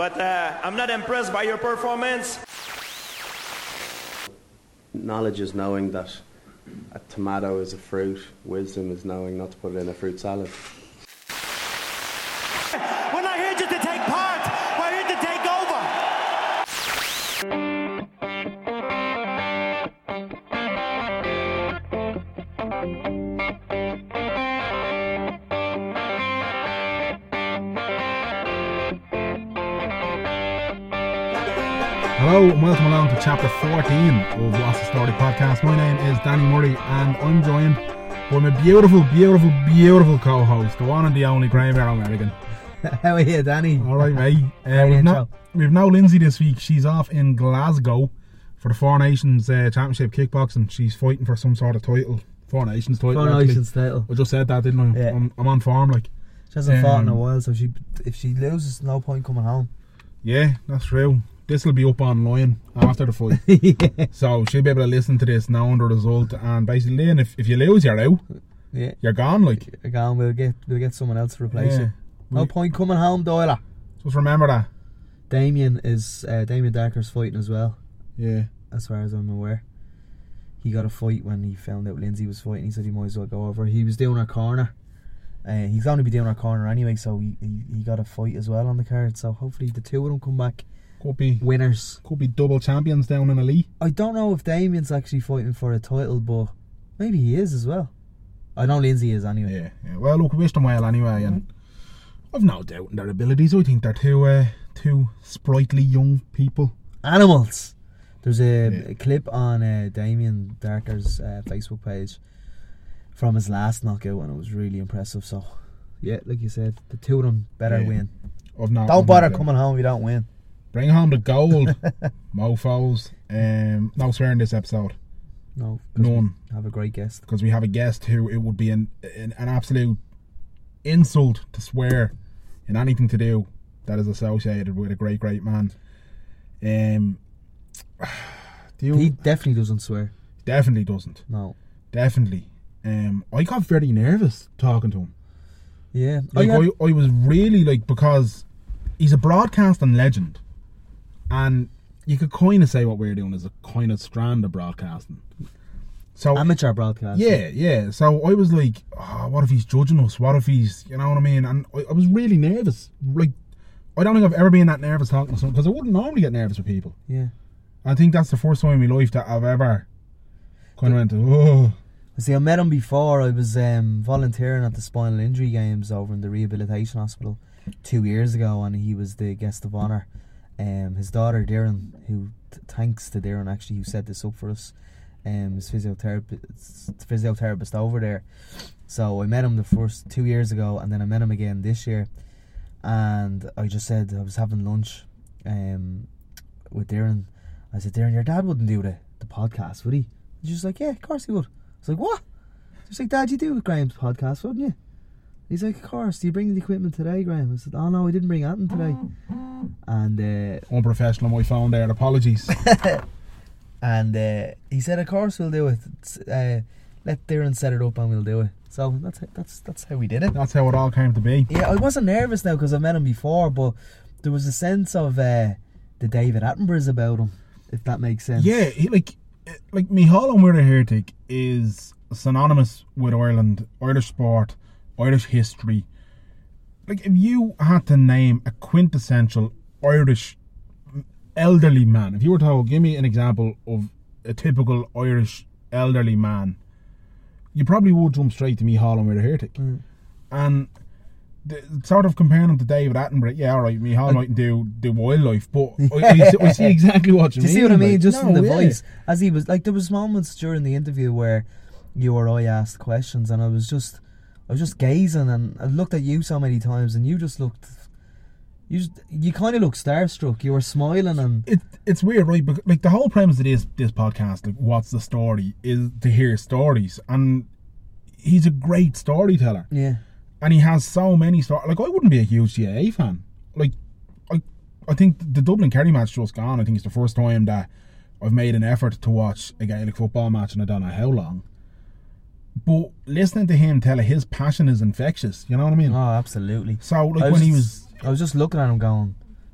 but I'm not impressed by your performance. Knowledge is knowing that a tomato is a fruit. Wisdom is knowing not to put it in a fruit salad. We're not here just to take part. We're here to take over. Hello and welcome along to chapter 14 of What's the Story podcast. My name is Danny Murray and I'm joined by my beautiful co-host, the one and the only Graham American. How are you, Danny? Alright, mate. We've no Lindsay this week. She's off in Glasgow for the Four Nations Championship kickboxing. She's fighting for some sort of title. Four Nations title. I just said that, didn't I? Yeah. I'm on form, like. She hasn't fought in a while, so if she loses, no point coming home. Yeah, that's true. This will be up online after the fight. Yeah. So she'll be able to listen to this knowing the result, and basically, and if you lose, you're out. Yeah. You're gone, like. You're gone. We'll get someone else to replace you. No point coming home, Doyle. Just remember that. Damien Darker's fighting as well. Yeah. As far as I'm aware. He got a fight when he found out Lindsay was fighting. He said he might as well go over. He was doing our corner. He's going to be doing our corner anyway, so he got a fight as well on the card. So hopefully the two of them come back. Could be winners. Could be double champions down in Elite. I don't know if Damien's actually fighting for a title, but maybe he is as well. I know Lindsay is anyway. Yeah. Well, look, we wish them well anyway, and I've no doubt in their abilities. I think they're two sprightly young people. Animals. There's a clip on Damien Darker's Facebook page from his last knockout, and it was really impressive. So, yeah, like you said, the two of them better win. Don't bother coming home if you don't win. Bring home the gold, mofos. No swearing this episode. No, none. Have a great guest. Because we have a guest who it would be an absolute insult to swear in anything to do that is associated with a great man. He definitely doesn't swear. Definitely doesn't. No. Definitely. I got very nervous talking to him. Yeah. I was really because he's a broadcasting legend. And you could kind of say what we're doing is a kind of strand of broadcasting. So amateur broadcasting. Yeah. So I was like, what if he's judging us? What if he's, you know what I mean? And I was really nervous. Like, I don't think I've ever been that nervous talking to someone, because I wouldn't normally get nervous with people. Yeah. I think that's the first time in my life that I've ever kind of went, See, I met him before. I was volunteering at the Spinal Injury Games over in the Rehabilitation Hospital 2 years ago, and he was the guest of honour. His daughter Darren, who thanks to Darren actually, who set this up for us, is physiotherapist over there. So I met him the first 2 years ago, and then I met him again this year. And I just said, I was having lunch with Darren. I said, Darren, your dad wouldn't do the podcast, would he? He's just like, yeah, of course he would. I was like, what? He's like, Dad, you do Graham's podcast, wouldn't you? He's like, of course. Do you bring the equipment today, Graham? I said, oh no, I didn't bring anything today. And unprofessional on my phone there, apologies. And he said, of course we'll do it. Let Darren set it up and we'll do it. So that's how we did it. That's how it all came to be. Yeah, I wasn't nervous now because I've met him before, but there was a sense of the David Attenboroughs about him, if that makes sense. Yeah, he, like Micheál Ó Muircheartaigh is synonymous with Ireland, Irish sport, Irish history. Like, if you had to name a quintessential Irish elderly man, if you were told, give me an example of a typical Irish elderly man, you probably would jump straight to Micheál Ó Muircheartaigh. And sort of comparing him to David Attenborough, yeah, alright, Micheál might do wildlife, but I see exactly what you mean. Do you see what I mean? Just in the voice. As he was, there was moments during the interview where you or I asked questions, and I was just gazing, and I looked at you so many times, and you just looked, you kind of looked starstruck. You were smiling, and it's weird, right? But the whole premise of this podcast, what's the story, is to hear stories, and he's a great storyteller. Yeah. And he has so many stories. I wouldn't be a huge GAA fan. I think the Dublin Kerry match just gone. I think it's the first time that I've made an effort to watch a Gaelic football match in I don't know how long. But listening to him tell it, his passion is infectious. You know what I mean? Oh, absolutely. So, I was just looking at him going,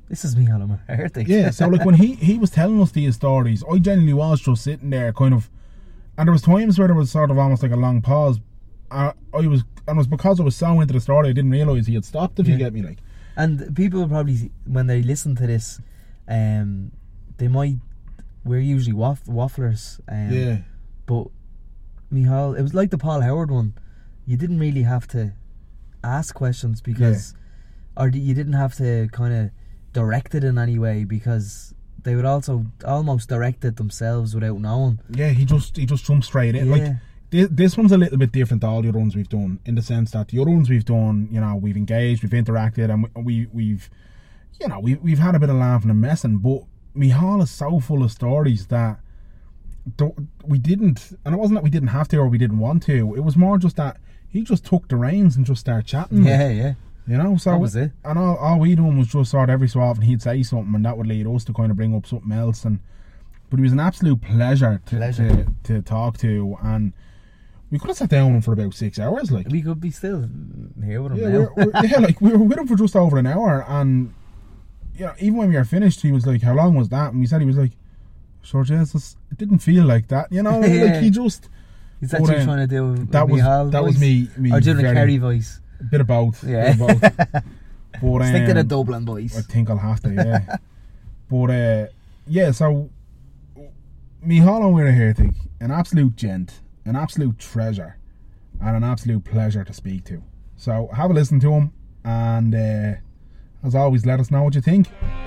This is Micheál O'Mahirty. Yeah, so like when he was telling us these stories, I genuinely was just sitting there kind of, and there was times where there was sort of almost like a long pause. And it was because I was so into the story, I didn't realise he had stopped, if you get me, like. And people probably, when they listen to this, they might, we're usually wafflers, Yeah. but Micheál, it was like the Paul Howard one. You didn't really have to ask questions because, or you didn't have to kind of direct it in any way, because they would also almost direct it themselves without knowing. Yeah, he just jumped straight in. Yeah. Like this one's a little bit different to all the other ones we've done, in the sense that the other ones we've done, you know, we've engaged, we've interacted, and we've you know, we've had a bit of laughing and messing. But Micheál is so full of stories that we didn't, and it wasn't that we didn't have to or we didn't want to. It was more just that he just took the reins and just started chatting. Yeah. You know, so That was it. And all we done was just sort of every so often he'd say something, and that would lead us to kind of bring up something else. But he was an absolute pleasure to talk to, and we could have sat down with him for about 6 hours. Like, We could be still here with him yeah, now. we were with him for just over an hour, and you know, even when we were finished, he was like, "How long was that?" And we said, he was like, "Sure, Jesus, it didn't feel like that." You know, Yeah. like he just. Is that you trying to do That was Micheál that was voice? me. Or doing a very- Kerry voice? Bit of both. Yeah. Bit of both. But, Stick to the Dublin voice. I think I'll have to, yeah. But yeah, so Micheál O'Mahirty, an absolute gent, an absolute treasure, and an absolute pleasure to speak to. So have a listen to him, and as always, let us know what you think.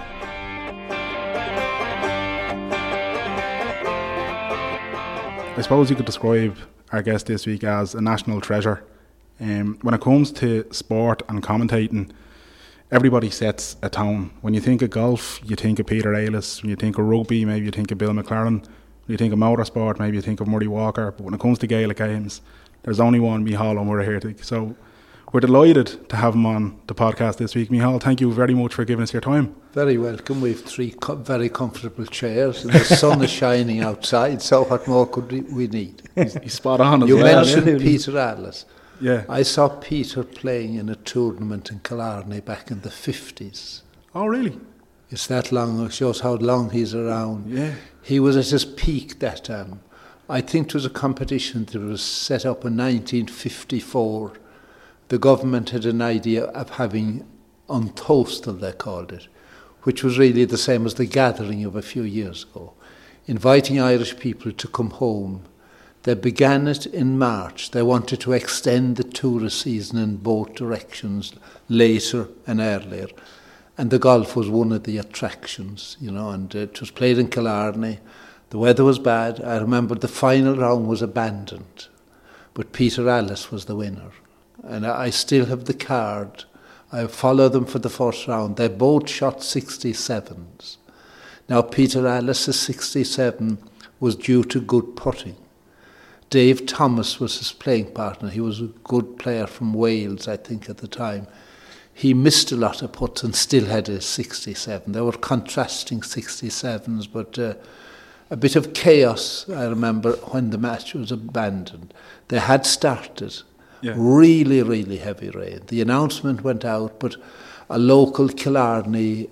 I suppose you could describe our guest this week as a national treasure. When it comes to sport and commentating, everybody sets a tone. When you think of golf, you think of Peter Aylis. When you think of rugby, maybe you think of Bill McLaren. When you think of motorsport, maybe you think of Murray Walker. But when it comes to Gaelic games, there's only one Micheál O'Mahirty. So we're delighted to have him on the podcast this week. Micheál, thank you very much for giving us your time. Very welcome. We've three very comfortable chairs, and the sun is shining outside, so what more could we need? He's spot on as You well. mentioned Peter Aylis. Yeah. I saw Peter playing in a tournament in Killarney back in the 50s. Oh, really? It's that long, it shows how long he's around. Yeah. He was at his peak that time. I think it was a competition that was set up in 1954. The government had an idea of having An Tóstal, they called it, which was really the same as the gathering of a few years ago, inviting Irish people to come home. They began it in March. They wanted to extend the tourist season in both directions, later and earlier. And the golf was one of the attractions, you know, and it was played in Killarney. The weather was bad. I remember the final round was abandoned, but Peter Aylis was the winner. And I still have the card. I followed them for the first round. They both shot 67s. Now, Peter Aylis' 67 was due to good putting. Dave Thomas was his playing partner. He was a good player from Wales, I think, at the time. He missed a lot of putts and still had a 67. They were contrasting 67s, but a bit of chaos, I remember, when the match was abandoned. They had started. Yeah. Really, really heavy rain. The announcement went out, but a local Killarney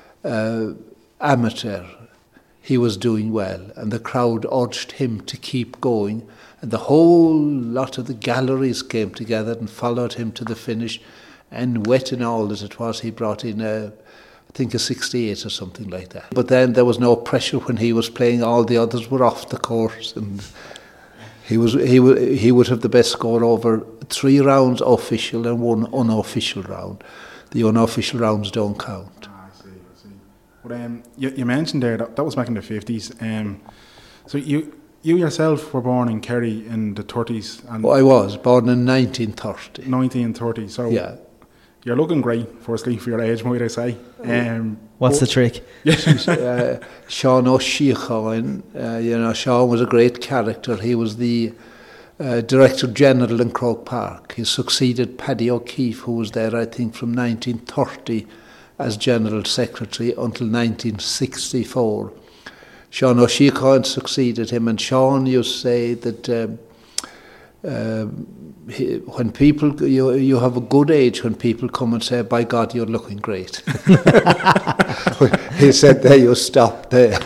amateur, he was doing well, and the crowd urged him to keep going, and the whole lot of the galleries came together and followed him to the finish, and wet and all as it was, he brought in I think a 68 or something like that. But then there was no pressure when he was playing. All the others were off the course, and he would have the best score over 3 rounds official and 1 unofficial round. The unofficial rounds don't count. I see. But you mentioned there that was back in the 50s. So you yourself were born in Kerry in the 30s. And I was born in 1930. 1930. So Yeah. you're looking great, firstly, for your age, might I say. What's the trick? Sean O'Sheacháin, Sean was a great character. He was the Director General in Croke Park. He succeeded Paddy O'Keefe, who was there, I think, from 1930 as General Secretary until 1964. Sean O'Sheacháin succeeded him, and Sean used to say that When people, you have a good age when people come and say, by God, you're looking great. He said, there you stop there.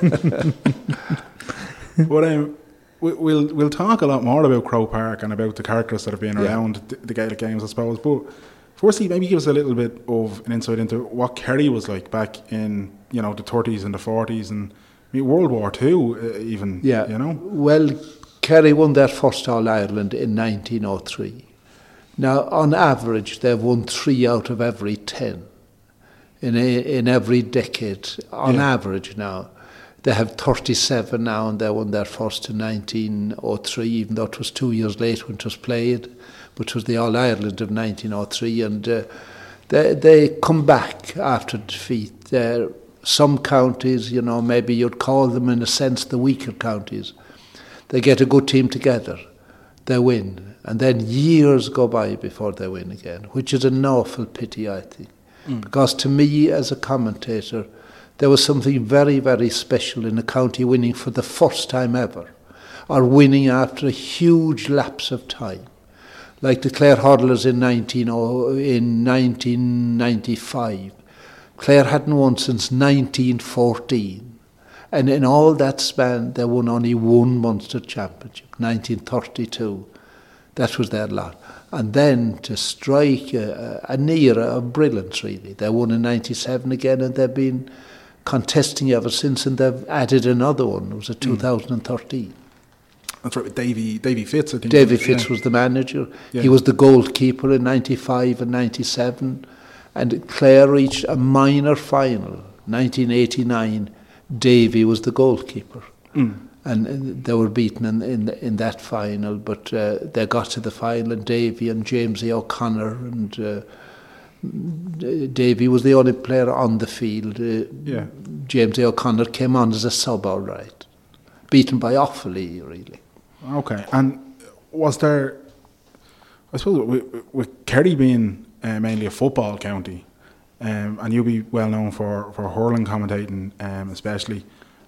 But we'll talk a lot more about Croke Park and about the characters that have been around the Gaelic games, I suppose. But firstly, maybe give us a little bit of an insight into what Kerry was like back in, the 30s and the 40s and World War II even, Well, Kerry won their first All-Ireland in 1903. Now, on average, they've won 3 out of every 10 in every decade, on average now. They have 37 now, and they won their first in 1903, even though it was 2 years late when it was played, but it was the All-Ireland of 1903, and they come back after defeat. Some counties, maybe you'd call them in a sense the weaker counties. They get a good team together, they win, and then years go by before they win again, which is an awful pity, I think. Because to me, as a commentator, there was something very, very special in a county winning for the first time ever, or winning after a huge lapse of time. Like the Clare Hurlers in 1995. Clare hadn't won since 1914. And in all that span, they won only one Munster Championship, 1932. That was their lot. And then to strike an era of brilliance, really. They won in 97 again, and they've been contesting ever since, and they've added another one. It was a 2013. That's right, with Davy Fitz, I think. Davy Fitz was the manager. Yeah. He was the goalkeeper in 95 and 97. And Clare reached a minor final, 1989. Davy was the goalkeeper. And they were beaten in that final, but they got to the final, and Davy and James O'Connor, and Davy was the only player on the field. James O'Connor came on as a sub, all right. Beaten by Offaly, really. Okay, and was there, I suppose, with Kerry being mainly a football county, and you'll be well known for hurling commentating, especially.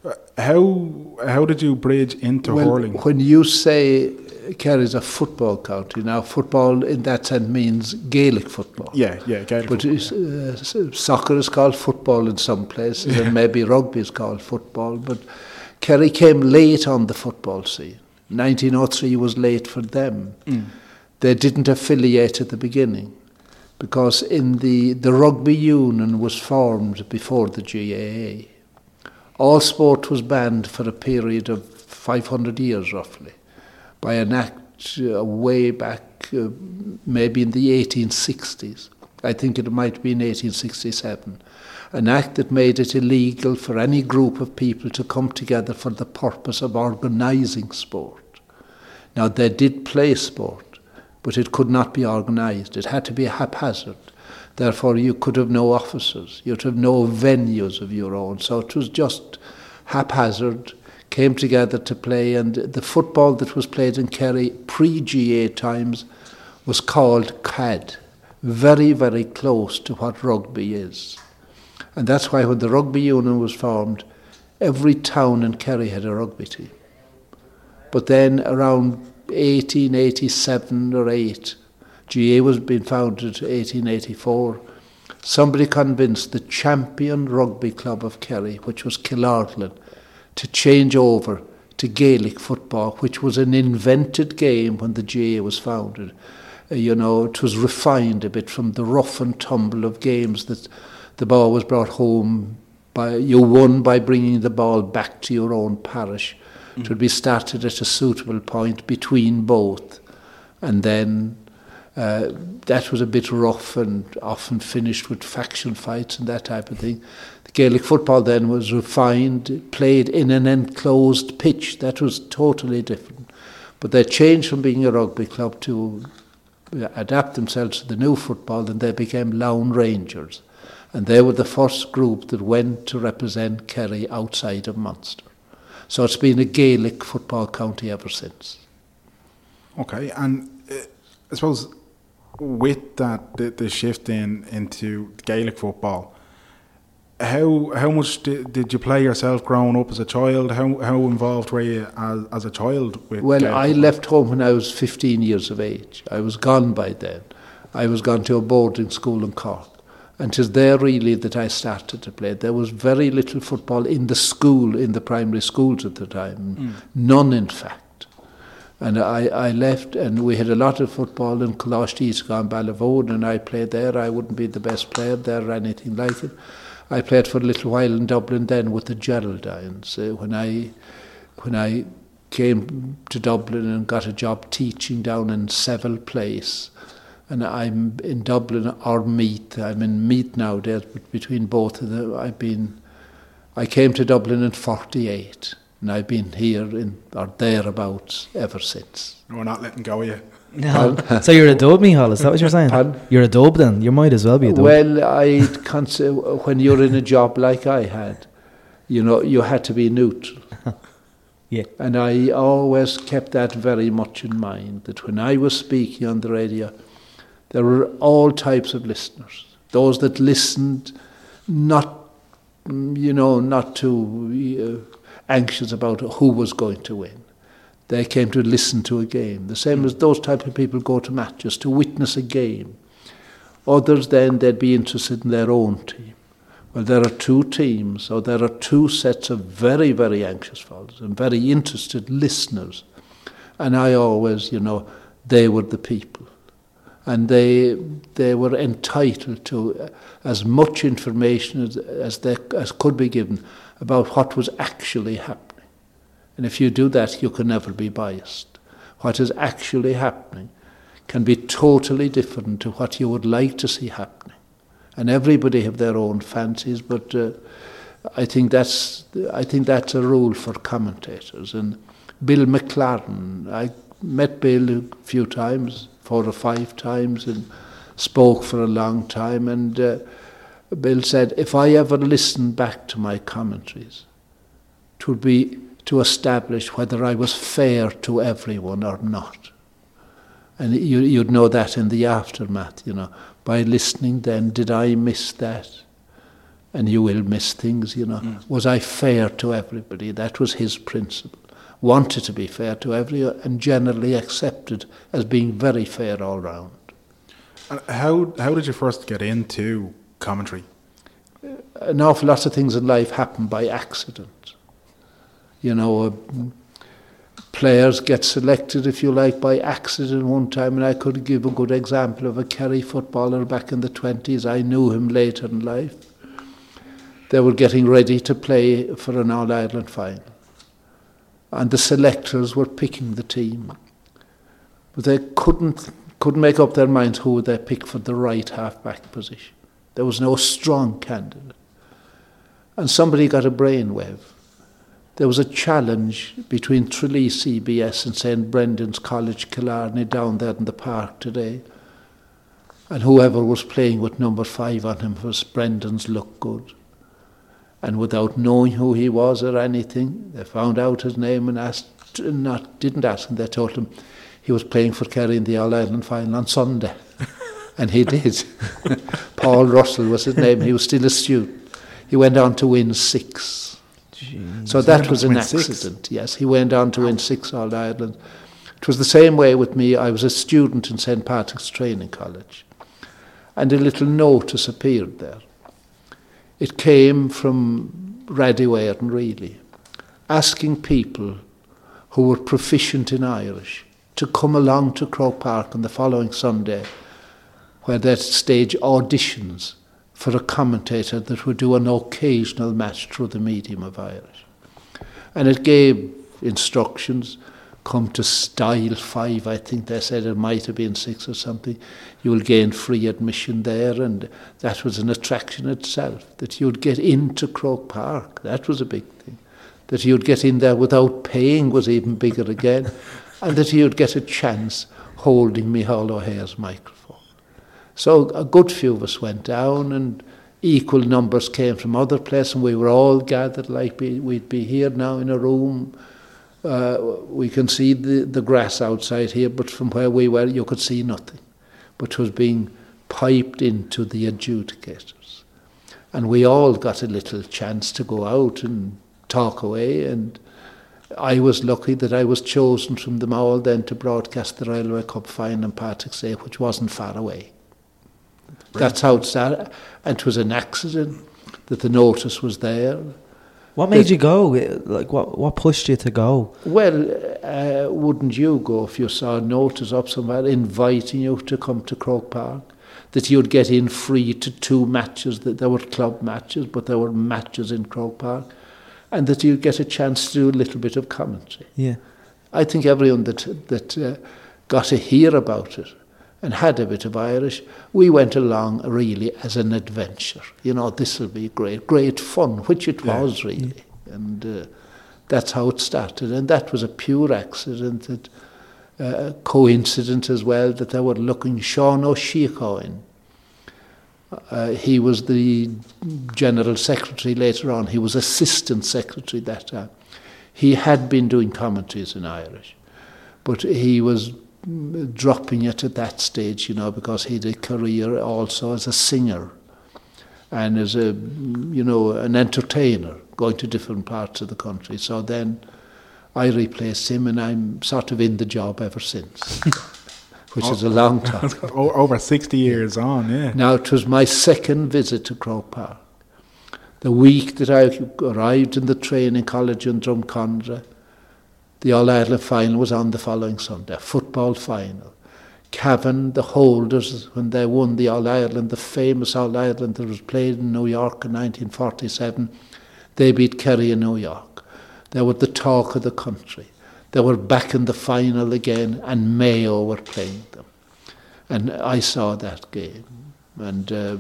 How did you bridge into hurling? When you say Kerry's a football county, now football in that sense means Gaelic football. Yeah, Gaelic football. Soccer is called football in some places, and maybe rugby is called football. But Kerry came late on the football scene. 1903 was late for them. They didn't affiliate at the beginning, because in the rugby union was formed before the GAA. All sport was banned for a period of 500 years, roughly, by an act way back, maybe in the 1860s. I think it might be in 1867. An act that made it illegal for any group of people to come together for the purpose of organising sport. Now, they did play sport, but it could not be organised. It had to be haphazard. Therefore, you could have no officers. You'd have no venues of your own. So it was just haphazard, came together to play. And the football that was played in Kerry pre-GA times was called CAD. Very, very close to what rugby is. And that's why when the rugby union was formed, every town in Kerry had a rugby team. But then around 1887 or 8, GA was being founded in 1884. Somebody convinced the champion rugby club of Kerry, which was Killorglin, to change over to Gaelic football, which was an invented game when the GA was founded. It was refined a bit from the rough and tumble of games that the ball was brought home you won by bringing the ball back to your own parish. It would be started at a suitable point between both, and then that was a bit rough and often finished with faction fights and that type of thing. The Gaelic football then was refined, played in an enclosed pitch. That was totally different. But they changed from being a rugby club to adapt themselves to the new football, and they became Lown Rangers. And they were the first group that went to represent Kerry outside of Munster. So it's been a Gaelic football county ever since. Okay, and I suppose with that, the shift into Gaelic football, How much did you play yourself growing up as a child? How involved were you as a child with Well, I left home when I was 15 years of age. I was gone by then. I was gone to a boarding school in Cork. And 'tis there really that I started to play. There was very little football in the school, in the primary schools at the time. None, in fact. And I left, and we had a lot of football in Coloshteesca and Ballyvoden, and I played there. I wouldn't be the best player there or anything like it. I played for a little while in Dublin then with the Geraldines. When I came to Dublin and got a job teaching down in Seville Place, and I'm in Dublin or Meath. I'm in Meath nowadays, but between both of them, I came to Dublin in 48, and I've been here or thereabouts ever since. We're not letting go of you. No. So you're a dub, Micheál, is that what you're saying? Pardon? You're a dub then? You might as well be a dub. Well, I'd consider when you're in a job like I had, you had to be neutral. Yeah. And I always kept that very much in mind, that when I was speaking on the radio, there were all types of listeners. Those that listened, not too anxious about who was going to win. They came to listen to a game. The same as those type of people go to matches to witness a game. Others then, they'd be interested in their own team. Well, there are two teams, or there are two sets of very, very anxious fellows and very interested listeners. And I always, they were the people. And they were entitled to as much information as could be given about what was actually happening. And if you do that, you can never be biased. What is actually happening can be totally different to what you would like to see happening. And everybody have their own fancies, but I think that's a rule for commentators. And Bill McLaren, I met Bill a few times, 4 or 5 times, and spoke for a long time. And Bill said, if I ever listened back to my commentaries, it would be to establish whether I was fair to everyone or not. And you'd know that in the aftermath, by listening then, did I miss that? And you will miss things, Was I fair to everybody? That was his principle. Wanted to be fair to everyone and generally accepted as being very fair all round. How did you first get into commentary? An awful lot of things in life happen by accident. Players get selected, if you like, by accident one time, and I could give a good example of a Kerry footballer back in the 20s. I knew him later in life. They were getting ready to play for an All-Ireland final, and the selectors were picking the team. But they couldn't make up their minds who would they pick for the right half-back position. There was no strong candidate. And somebody got a brainwave. There was a challenge between Tralee CBS and St. Brendan's College, Killarney, down there in the park today. And whoever was playing with number 5 on him was Brendan's Look Good. And without knowing who he was or anything, they found out his name and didn't ask him. They told him he was playing for Kerry in the All-Ireland final on Sunday. And he did. Paul Russell was his name. He was still a student. He went on to win 6. Jeez. So that was an accident, yes. He went on to win 6 All-Ireland. It was the same way with me. I was a student in St. Patrick's Training College. And a little notice appeared there. It came from Radio Éireann, really, asking people who were proficient in Irish to come along to Croke Park on the following Sunday, where they'd stage auditions for a commentator that would do an occasional match through the medium of Irish. And it gave instructions, come to Style 5, I think they said, it might have been 6 or something. You will gain free admission there, and that was an attraction itself, that you'd get into Croke Park. That was a big thing. That you'd get in there without paying was even bigger again, and that you'd get a chance holding Micheál O'Hare's microphone. So a good few of us went down, and equal numbers came from other places, and we were all gathered like we'd be here now in a room. We can see the grass outside here, but from where we were you could see nothing. But it was being piped into the adjudicators. And we all got a little chance to go out and talk away, and I was lucky that I was chosen from them all then to broadcast the Railway Cup final on Patrick's Day, which wasn't far away. That's how it started. And it was an accident that the notice was there. What made you go? Like, what pushed you to go? Well, wouldn't you go if you saw a notice up somewhere inviting you to come to Croke Park? That you'd get in free to 2 matches, that there were club matches, but there were matches in Croke Park, and that you'd get a chance to do a little bit of commentary. Yeah. I think everyone that got to hear about it and had a bit of Irish, we went along really as an adventure. You know, this will be great fun, which it was really. And that's how it started. And that was a pure accident, coincident as well, that they were looking Sean O'Sheacoin. He was the General Secretary later on. He was Assistant Secretary that time. He had been doing commentaries in Irish, but he was dropping it at that stage, you know, because he had a career also as a singer and as a, you know, an entertainer, going to different parts of the country. So then I replaced him, and I'm sort of in the job ever since, which is a long time. Over 60 years on, yeah. Now, it was my second visit to Croke Park. The week that I arrived in the training college in Drumcondra, the All-Ireland final was on the following Sunday, football final. Cavan, the holders, when they won the All-Ireland, the famous All-Ireland that was played in New York in 1947, they beat Kerry in New York. They were the talk of the country. They were back in the final again, and Mayo were playing them. And I saw that game. And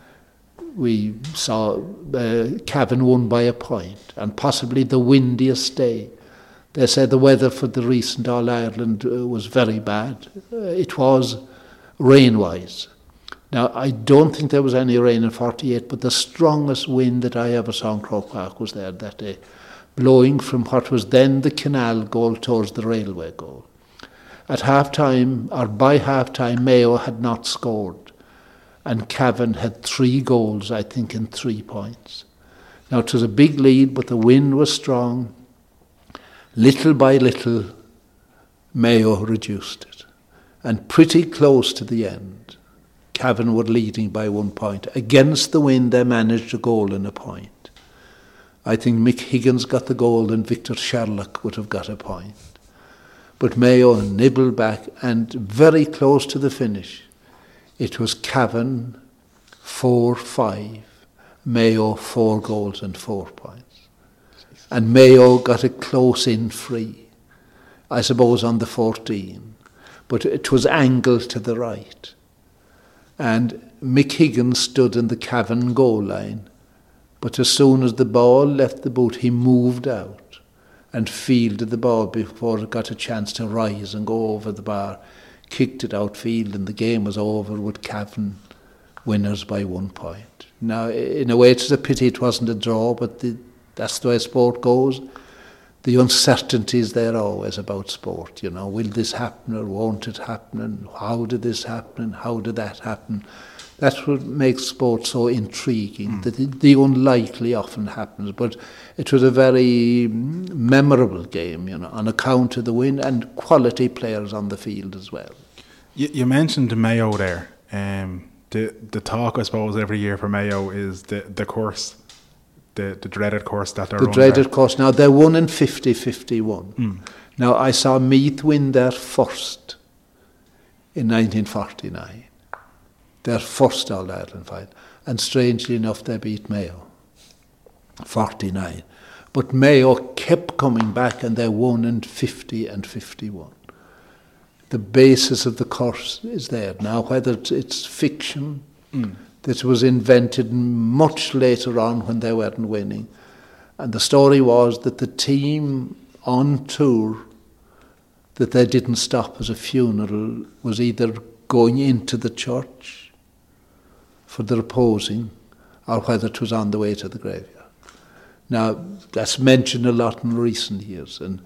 we saw Cavan won by a point, and possibly the windiest day. They said the weather for the recent All-Ireland was very bad. It was rain-wise. Now, I don't think there was any rain in 48, but the strongest wind that I ever saw in Croke Park was there that day, blowing from what was then the canal goal towards the railway goal. At half-time, or by half-time, Mayo had not scored, and Cavan had 3 goals, I think, in 3 points. Now, it was a big lead, but the wind was strong. Little by little, Mayo reduced it. And pretty close to the end, Cavan were leading by 1 point. Against the wind, they managed a goal and a point. I think Mick Higgins got the goal and Victor Sherlock would have got a point. But Mayo nibbled back, and very close to the finish, it was Cavan 4-5, Mayo 4 goals and 4 points. And Mayo got a close-in free, I suppose on the 14, but it was angled to the right. And Mick Higgins stood in the Cavan goal line, but as soon as the ball left the boot, he moved out and fielded the ball before it got a chance to rise and go over the bar, kicked it outfield, and the game was over with Cavan winners by 1 point. Now, in a way, it's a pity it wasn't a draw, but that's the way sport goes. The uncertainties there always about sport, you know. Will this happen or won't it happen? And how did this happen and how did that happen? That's what makes sport so intriguing, that the unlikely often happens. But it was a very memorable game, you know, on account of the win and quality players on the field as well. You mentioned Mayo there. The talk, I suppose, every year for Mayo is the course. The dreaded course that they're on. The dreaded course. Now, they won in 50-51. Now, I saw Meath win their first in 1949. Their first All-Ireland final. And strangely enough, they beat Mayo. 49. But Mayo kept coming back, and they won in 50 and 51. The basis of the course is there. Now, whether it's fiction, that was invented much later on when they weren't winning. And the story was that the team on tour, that they didn't stop as a funeral, was either going into the church for the reposing, or whether it was on the way to the graveyard. Now, that's mentioned a lot in recent years. And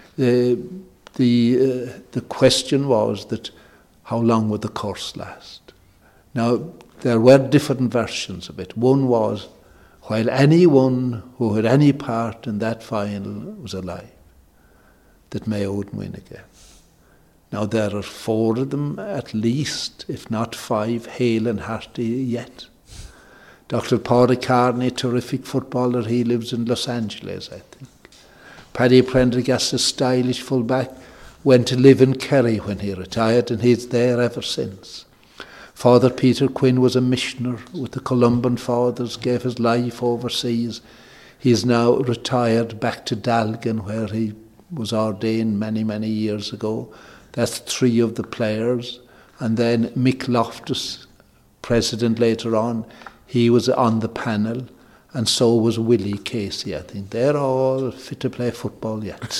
the question was that how long would the course last? Now, there were different versions of it. One was while anyone who had any part in that final was alive, that Mayo would win again. Now there are 4 of them at least, if not 5, hale and hearty yet. Dr. Padraig Carney, terrific footballer, he lives in Los Angeles, I think. Paddy Prendergast, a stylish fullback, went to live in Kerry when he retired, and he's there ever since. Father Peter Quinn was a missioner with the Columban Fathers, gave his life overseas. He's now retired back to Dalgan, where he was ordained many, many years ago. That's 3 of the players. And then Mick Loftus, president later on, he was on the panel, and so was Willie Casey, I think. They're all fit to play football yet.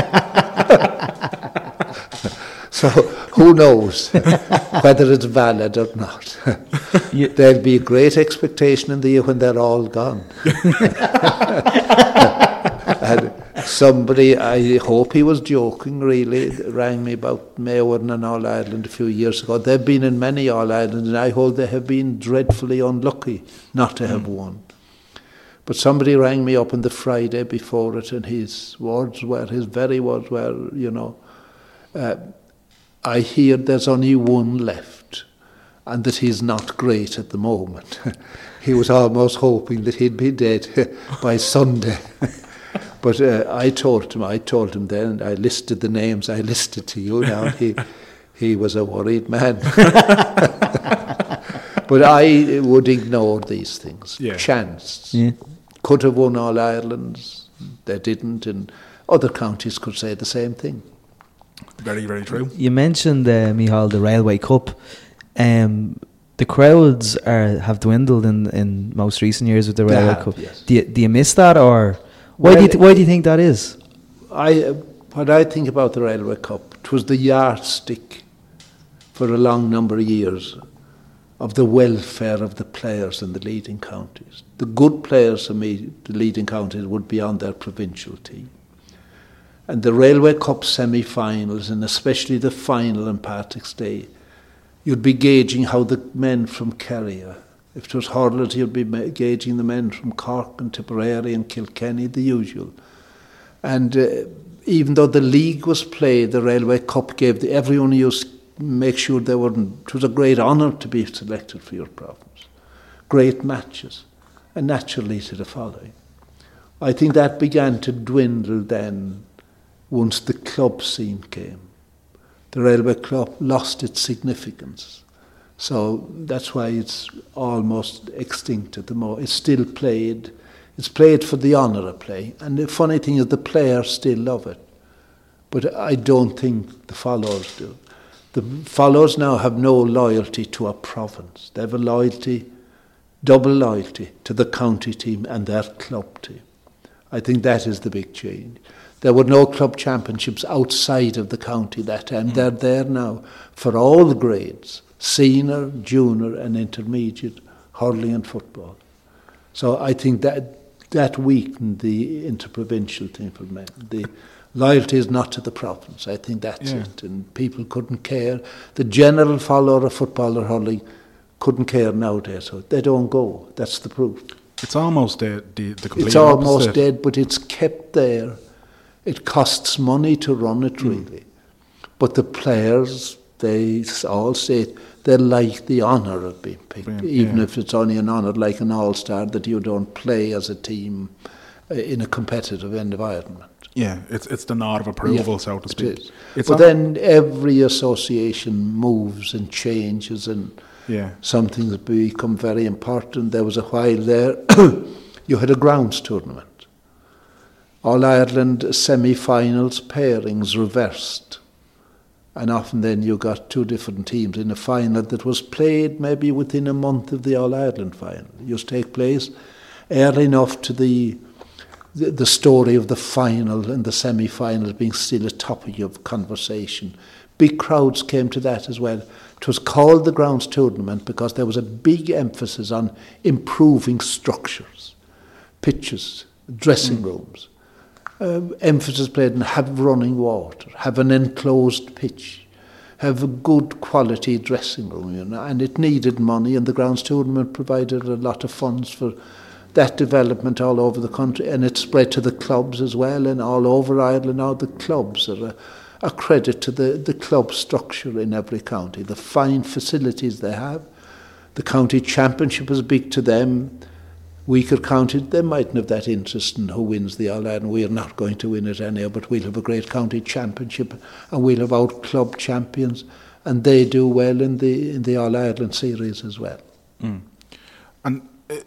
So who knows whether it's valid or not. There'll be a great expectation in the year when they're all gone. And somebody, I hope he was joking really, rang me about Mayo winning an All-Ireland a few years ago. They've been in many All-Irelands, and I hold they have been dreadfully unlucky not to have won. But somebody rang me up on the Friday before it, and his very words were, you know, I hear there's only one left, and that he's not great at the moment. He was almost hoping that he'd be dead by Sunday. But I told him then, I listed the names I listed to you now, he was a worried man. But I would ignore these things. Yeah. Chance. Yeah. Could have won All Irelands, they didn't, and other counties could say the same thing. Very, very true. You mentioned, Micheál, the Railway Cup. The crowds have dwindled in most recent years with the Railway Cup. Yes. Do you miss that, or why do you think that is? What I think about the Railway Cup, it was the yardstick for a long number of years of the welfare of the players in the leading counties. The good players, for me, the leading counties, would be on their provincial team. And the Railway Cup semi-finals, and especially the final on Patrick's Day, you'd be gauging how the men from Kerry, if it was hurlers, you'd be gauging the men from Cork and Tipperary and Kilkenny, the usual. And even though the league was played, the Railway Cup gave everyone used make sure they weren't. It was a great honour to be selected for your province. Great matches, and naturally to the following. I think that began to dwindle then once the club scene came. The Railway Club lost its significance. So that's why it's almost extinct at the moment. It's still played. It's played for the honour of play. And the funny thing is the players still love it. But I don't think the followers do. The followers now have no loyalty to a province. They have a loyalty, double loyalty, to the county team and their club team. I think that is the big change. There were no club championships outside of the county that time. They're there now for all the grades, senior, junior and intermediate, hurling and football. So I think that weakened the interprovincial team for men. The loyalty is not to the province. I think that's it. And people couldn't care. The general follower of football or hurling couldn't care nowadays. So they don't go. That's the proof. It's almost the complete It's almost opposite. dead, but it's kept there. It costs money to run it, really. But the players, they all say they like the honour of being picked, even if it's only an honour like an all-star that you don't play as a team in a competitive environment. Yeah, it's the nod of approval, so to speak. But then every association moves and changes, and some things become very important. There was a while there, you had a grounds tournament. All-Ireland semi-finals pairings reversed. And often then you got 2 different teams in a final that was played maybe within a month of the All-Ireland final. It used to take place early enough to the story of the final and the semi-finals being still a topic of conversation. Big crowds came to that as well. It was called the grounds tournament because there was a big emphasis on improving structures, pitches, dressing rooms. Emphasis played on have running water, have an enclosed pitch, have a good quality dressing room, and it needed money, and the grounds tournament provided a lot of funds for that development all over the country, and it spread to the clubs as well, and all over Ireland now the clubs are a credit to the club structure in every county, the fine facilities they have. The county championship is big to them. Weaker counties, they mightn't have that interest in who wins the All-Ireland. We are not going to win it anyhow, but we'll have a great county championship, and we'll have our club champions, and they do well in the All-Ireland series as well. And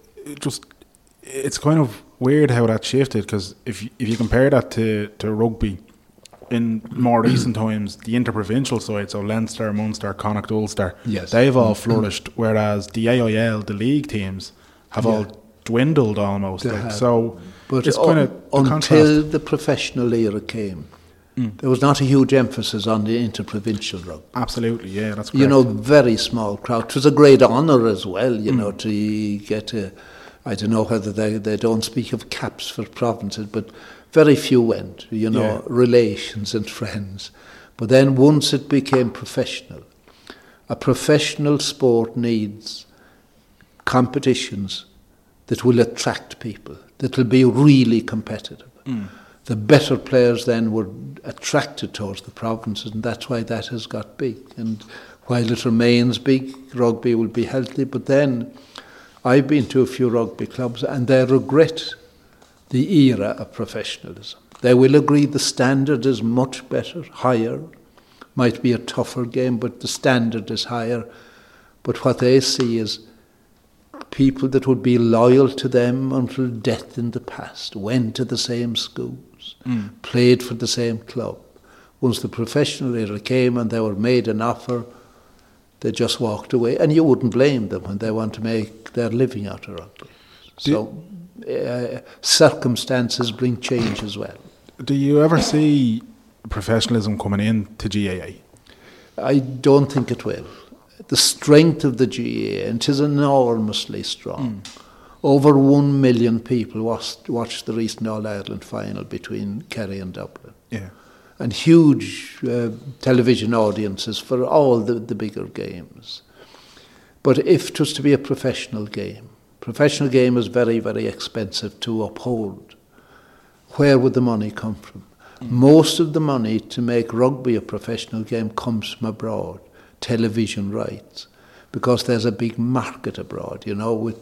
it's kind of weird how that shifted, because if you compare that to rugby, in more recent times, the interprovincial side, so Leinster, Munster, Connacht, Ulster, yes, they've all flourished, whereas the AIL, the league teams, have all dwindled almost. But it's kind of until the professional era came, there was not a huge emphasis on the interprovincial rugby. Absolutely, yeah, that's correct. You know, very small crowd. It was a great honour as well, you know, to get I don't know whether they don't speak of caps for provinces, but very few went, you know, relations and friends. But then once it became professional, a professional sport needs competitions that will attract people, that will be really competitive. The better players then were attracted towards the provinces, and that's why that has got big. And while it remains big, rugby will be healthy. But then I've been to a few rugby clubs, and they regret the era of professionalism. They will agree the standard is much better, higher. Might be a tougher game, but the standard is higher. But what they see is people that would be loyal to them until death in the past, went to the same schools, played for the same club. Once the professional era came and they were made an offer, they just walked away. And you wouldn't blame them when they want to make their living out of rugby. So circumstances bring change as well. Do you ever see professionalism coming in to GAA? I don't think it will. The strength of the GAA, and it is enormously strong. Over 1 million people watched the recent All-Ireland final between Kerry and Dublin. Yeah. And huge television audiences for all the bigger games. But if it was to be a professional game is very, very expensive to uphold. Where would the money come from? Most of the money to make rugby a professional game comes from abroad, television rights, because there's a big market abroad, you know, with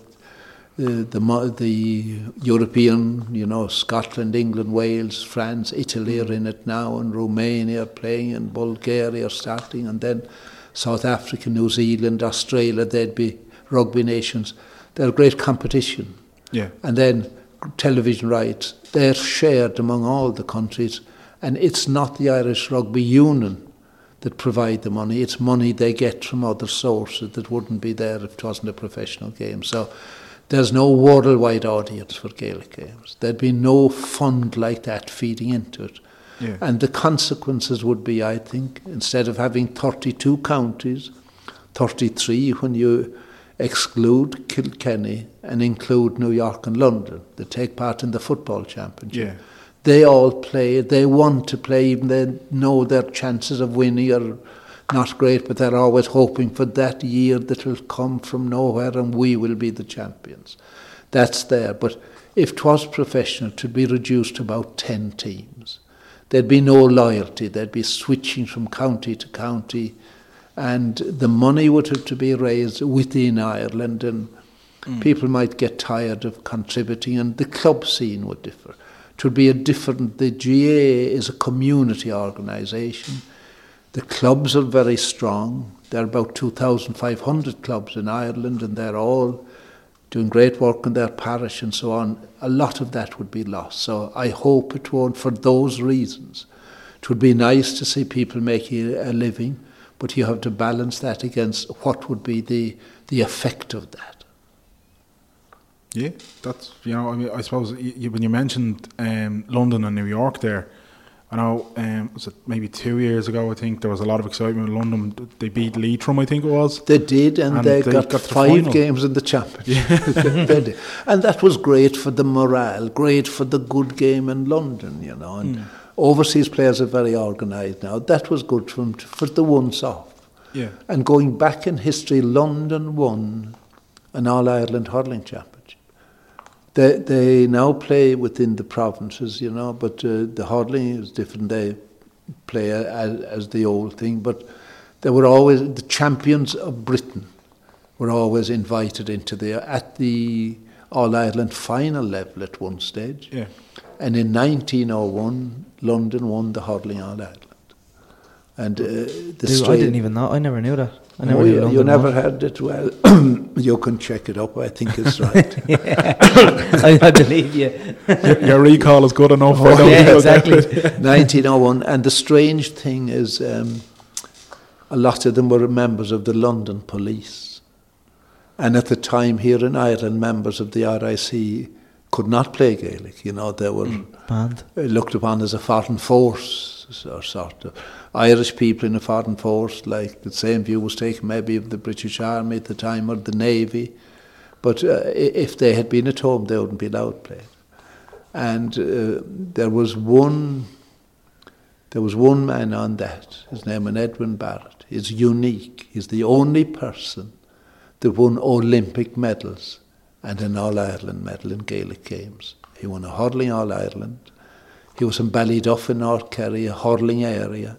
the European, you know, Scotland, England, Wales, France, Italy are in it now, and Romania are playing, and Bulgaria are starting, and then South Africa, New Zealand, Australia, they'd be rugby nations. They're a great competition. Yeah. And then television rights, they're shared among all the countries, and it's not the Irish Rugby Union that provide the money, it's money they get from other sources that wouldn't be there if it wasn't a professional game. So there's no worldwide audience for Gaelic games. There'd be no fund like that feeding into it. Yeah. And the consequences would be, I think, instead of having 32 counties, 33 when you exclude Kilkenny and include New York and London that take part in the football championship. Yeah. They all play, they want to play, even they know their chances of winning are not great, but they're always hoping for that year that will come from nowhere and we will be the champions. That's there. But if it was professional, it would be reduced to about 10 teams. There'd be no loyalty. They'd be switching from county to county, and the money would have to be raised within Ireland, and people might get tired of contributing, and the club scene would differ. It would be the GAA is a community organisation. The clubs are very strong. There are about 2,500 clubs in Ireland, and they're all doing great work in their parish and so on. A lot of that would be lost. So I hope it won't, for those reasons. It would be nice to see people making a living, but you have to balance that against what would be the effect of that. Yeah, that's, you know, I mean, I suppose when you mentioned London and New York there, I know, was it maybe 2 years ago, I think, there was a lot of excitement in London. They beat Leitrim, I think it was. They did, and they got 5 games in the championship. They did. And that was great for the morale, great for the good game in London, you know. And overseas players are very organised now. That was good for them, for the once-off. Yeah. And going back in history, London won an All-Ireland hurling championship. They now play within the provinces, you know, but the hurling is different. They play as the old thing, but they were always the champions of Britain. Were always invited into at the All-Ireland final level at one stage. Yeah. And in 1901, London won the hurling All-Ireland. And I didn't even know. I never knew that. I never knew London you never won. heard it. Well, you can check it up. I think it's right. I believe you. Your recall is good enough. Yeah, exactly. 1901. And the strange thing is, a lot of them were members of the London police. And at the time here in Ireland, members of the RIC could not play Gaelic. You know, they were Banned. looked upon as a foreign force, or sort of. Irish people in a foreign force, like the same view was taken maybe of the British Army at the time or the Navy. But if they had been at home, they wouldn't be allowed to play. And there was one man on that. His name was Edwin Barrett. He's unique. He's the only person that won Olympic medals and an All-Ireland medal in Gaelic games. He won a hurling All-Ireland. He was in Ballyduff in North Kerry, a hurling area.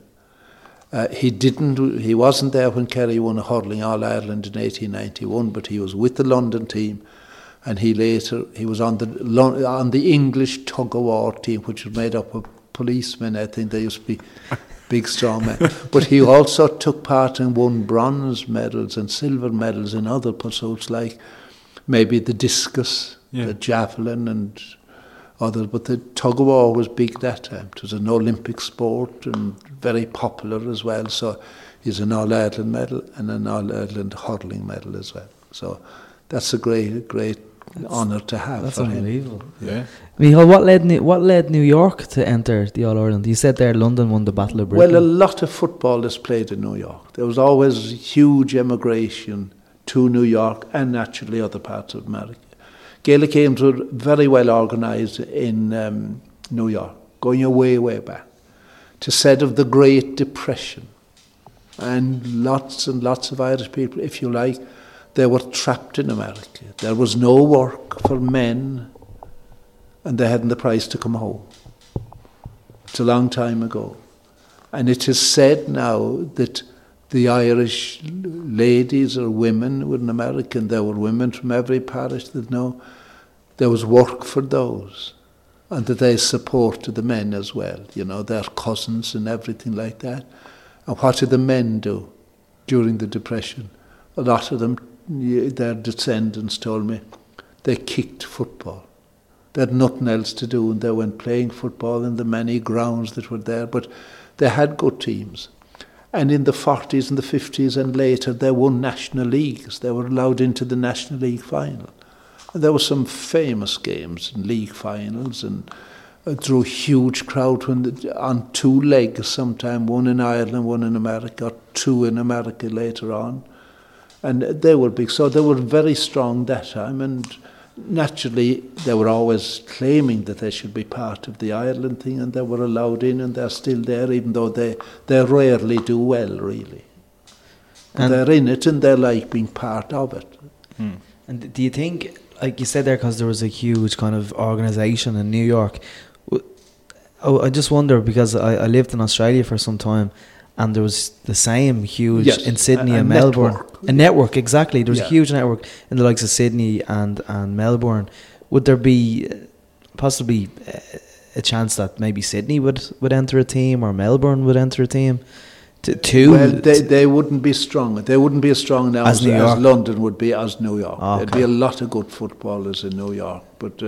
He wasn't there when Kerry won a hurling All-Ireland in 1891, but he was with the London team, and he was on the English tug-of-war team, which was made up of policemen. I think they used to be big, strong men. But he also took part and won bronze medals and silver medals in other pursuits, like maybe the discus, the javelin, and others. But the tug-of-war was big that time. It was an Olympic sport and very popular as well. So he's an All-Ireland medal and an All-Ireland hurling medal as well. So that's a great honour to have. That's for unbelievable. him. Yeah. Michael, what led New York to enter the All-Ireland? You said there London won the Battle of Britain. Well, a lot of football is played in New York. There was always huge emigration to New York and naturally other parts of America. Gaelic games were very well organised in New York, going way back, to said of the Great Depression. And lots of Irish people, if you like, they were trapped in America. There was no work for men, and they hadn't the price to come home. It's a long time ago. And it is said now that the Irish ladies or women were in America, and there were women from every parish that know there was work for those, and that they supported the men as well, you know, their cousins and everything like that. And what did the men do during the Depression? A lot of them, their descendants told me, they kicked football. They had nothing else to do, and they went playing football in the many grounds that were there, but they had good teams. And in the 40s and the 50s and later, they won national leagues. They were allowed into the National League final. And there were some famous games in league finals, and drew huge crowd on two legs sometime, one in Ireland, one in America, or two in America later on. And they were big. So they were very strong that time, and naturally they were always claiming that they should be part of the Ireland thing, and they were allowed in, and they're still there, even though they rarely do well, really. And they're in it, and they like being part of it. And do you think, like you said there, because there was a huge kind of organisation in New York, I just wonder, because I lived in Australia for some time, and there was the same huge in Sydney and Melbourne. Network. A network, exactly. There was a huge network in the likes of Sydney and Melbourne. Would there be possibly a chance that maybe Sydney would enter a team, or Melbourne would enter a team? Well, they wouldn't be strong. They wouldn't be as strong now as London would be, as New York. Okay. There'd be a lot of good footballers in New York, but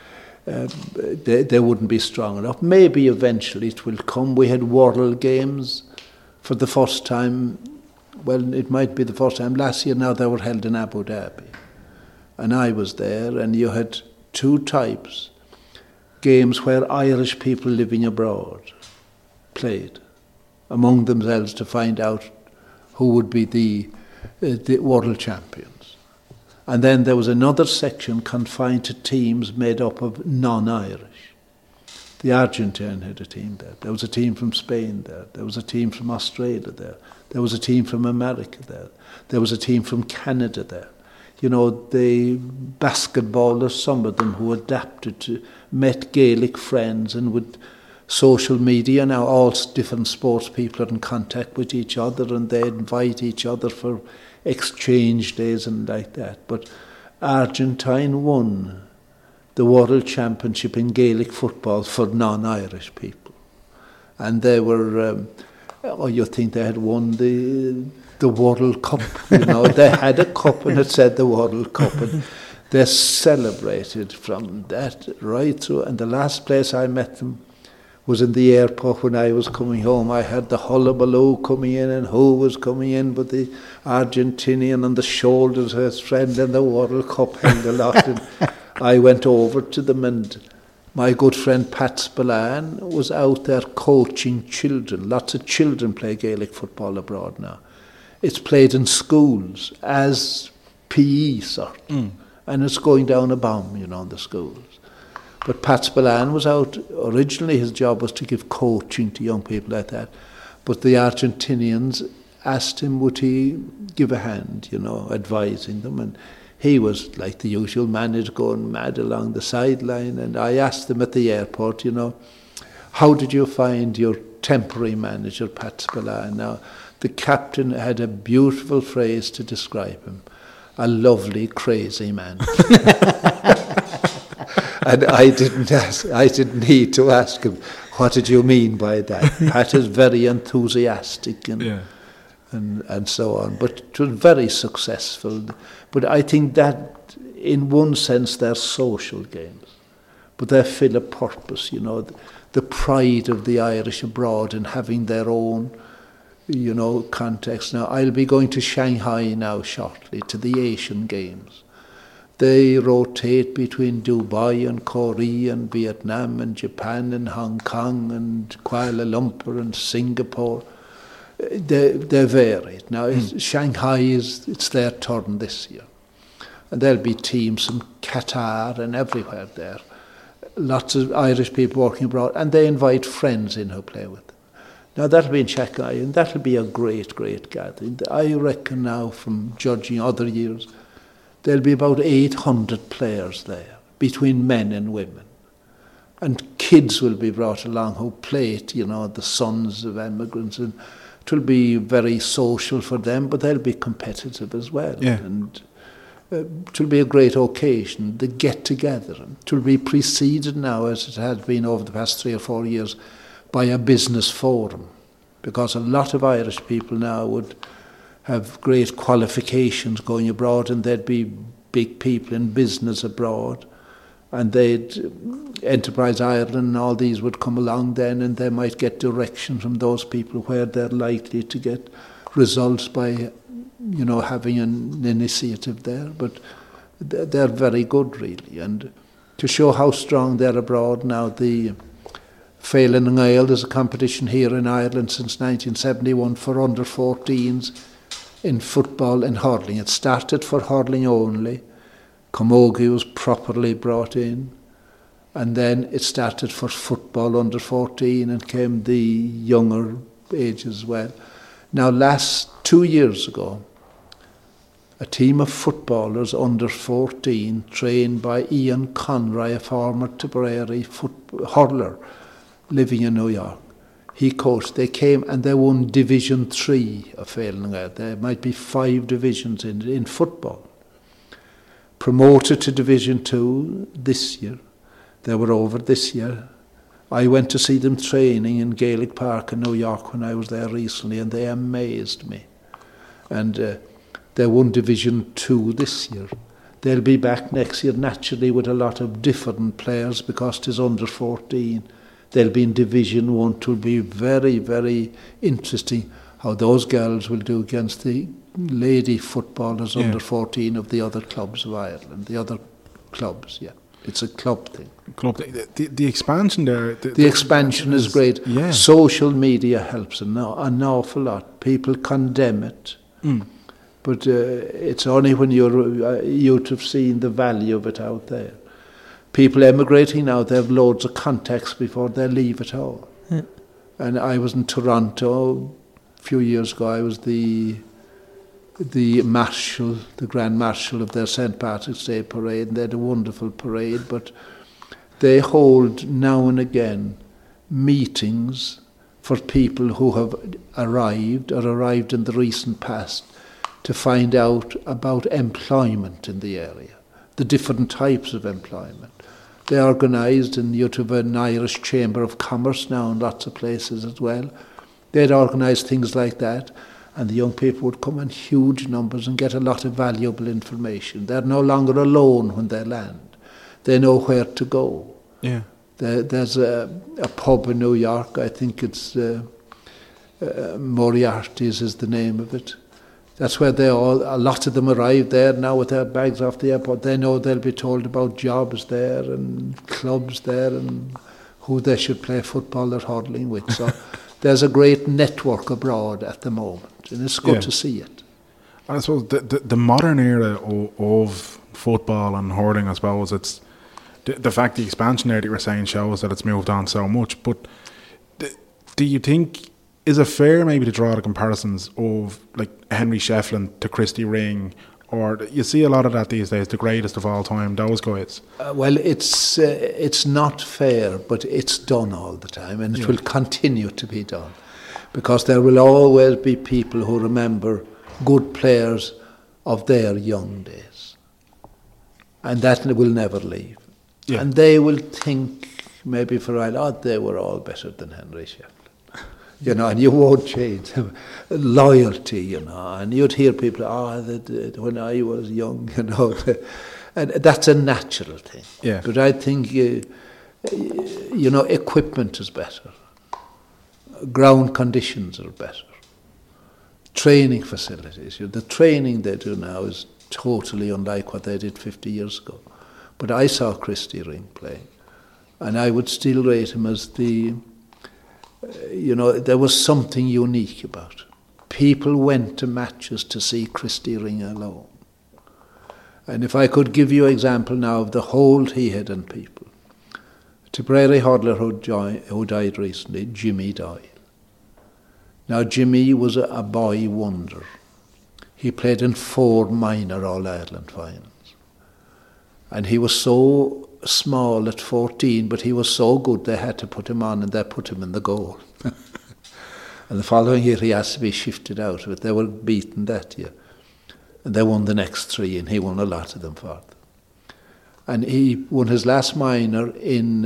they wouldn't be strong enough. Maybe eventually it will come. We had World Games for the first time. Well, it might be the first time. Last year now they were held in Abu Dhabi. And I was there, and you had two types. Games where Irish people living abroad played among themselves to find out who would be the world champions. And then there was another section confined to teams made up of non-Irish. The Argentine had a team there. There was a team from Spain there. There was a team from Australia there. There was a team from America there. There was a team from Canada there. You know, the basketballers, some of them who adapted to, met Gaelic friends, and with social media now, all different sports people are in contact with each other, and they invite each other for exchange days and like that. But Argentine won the World Championship in Gaelic football for non-Irish people. And they were, you think they had won the World Cup, you know. They had a cup and it said the World Cup, and they celebrated from that right through. And the last place I met them was in the airport when I was coming home. I had the hullabaloo coming in, and who was coming in but the Argentinian on the shoulders of his friend, and the World Cup held aloft. And I went over to them, and my good friend Pat Spillane was out there coaching children. Lots of children play Gaelic football abroad now. It's played in schools as PE sort, and it's going down a bomb, you know, in the schools. But Pat Spillane was out. Originally his job was to give coaching to young people like that. But the Argentinians asked him would he give a hand, you know, advising them. And he was like the usual manager, going mad along the sideline. And I asked him at the airport, you know, how did you find your temporary manager, Pat Spillane? Now, the captain had a beautiful phrase to describe him: a lovely, crazy man. And I didn't need to ask him, what did you mean by that? Pat is very enthusiastic and so on. But it was very successful. But I think that, in one sense, they're social games. But they fill a purpose, you know, the pride of the Irish abroad and having their own, you know, context. Now, I'll be going to Shanghai now shortly, to the Asian Games. They rotate between Dubai and Korea and Vietnam and Japan and Hong Kong and Kuala Lumpur and Singapore. They vary. Now, Shanghai it's their turn this year. And there'll be teams from Qatar and everywhere there. Lots of Irish people working abroad, and they invite friends in who play with them. Now, that'll be in Shanghai, and that'll be a great, great gathering. I reckon now, from judging other years, there'll be about 800 players there, between men and women. And kids will be brought along who play it, you know, the sons of immigrants. And it will be very social for them, but they'll be competitive as well. Yeah. And it will be a great occasion, the get-together. It will be preceded now, as it has been over the past 3 or 4 years, by a business forum. Because a lot of Irish people now would have great qualifications going abroad, and there'd be big people in business abroad, and Enterprise Ireland and all these would come along then, and they might get direction from those people where they're likely to get results by, you know, having an initiative there. But they're very good, really. And to show how strong they're abroad now, the Phelan and Gael, there's a competition here in Ireland since 1971 for under-14s in football and hurling. It started for hurling only. Camogie was properly brought in. And then it started for football under 14 and came the younger age as well. Now, 2 years ago, a team of footballers under 14, trained by Ian Conroy, a former Tipperary hurler living in New York. He coached. They came and they won Division 3 of Phelan. There might be 5 divisions in football. Promoted to Division 2 this year. They were over this year. I went to see them training in Gaelic Park in New York when I was there recently, and they amazed me. And they won Division 2 this year. They'll be back next year, naturally, with a lot of different players because it is under 14. They'll be in Division 1. It will be very, very interesting how those girls will do against the lady footballers under 14 of the other clubs of Ireland, the other clubs, It's a club thing. The expansion there. The expansion is great. Yeah. Social media helps an awful lot. People condemn it. But it's only when you'd have seen the value of it out there. People emigrating now, they have loads of contacts before they leave at all. Yeah. And I was in Toronto a few years ago. I was the the marshal, the Grand Marshal of their St. Patrick's Day parade, and they had a wonderful parade, but they hold now and again meetings for people who have arrived or arrived in the recent past to find out about employment in the area, the different types of employment. They organised, and you have an Irish Chamber of Commerce now in lots of places as well. They'd organise things like that, and the young people would come in huge numbers and get a lot of valuable information. They're no longer alone when they land. They know where to go. Yeah. There's a pub in New York, I think it's Moriarty's is the name of it. That's where a lot of them arrive there now with their bags off the airport. They know they'll be told about jobs there and clubs there and who they should play football or hurdling with. So there's a great network abroad at the moment, and it's good to see it. And I suppose the modern era of football and hurling, I suppose, it's the fact the expansion there that you were saying shows that it's moved on so much. But do you think, is it fair maybe to draw the comparisons of like Henry Shefflin to Christy Ring, or you see a lot of that these days, the greatest of all time, those guys? Well, it's not fair, but it's done all the time, and it will continue to be done, because there will always be people who remember good players of their young days, and that will never leave. Yeah. And they will think maybe for a while, they were all better than Henry Shefflin. And you won't change. Loyalty, and you'd hear people, when I was young, and that's a natural thing. Yeah. But I think, equipment is better. Ground conditions are better. Training facilities. The training they do now is totally unlike what they did 50 years ago. But I saw Christy Ring playing, and I would still rate him as there was something unique about it. People went to matches to see Christy Ring alone. And if I could give you an example now of the hold he had on people, Tipperary hurdler who died recently, Jimmy Doyle. Now Jimmy was a boy wonder. He played in 4 minor All-Ireland finals. And he was so small at 14, but he was so good they had to put him on, and they put him in the goal. And the following year he has to be shifted out, but they were beaten that year. And they won the next 3, and he won a lot of them for them. And he won his last minor in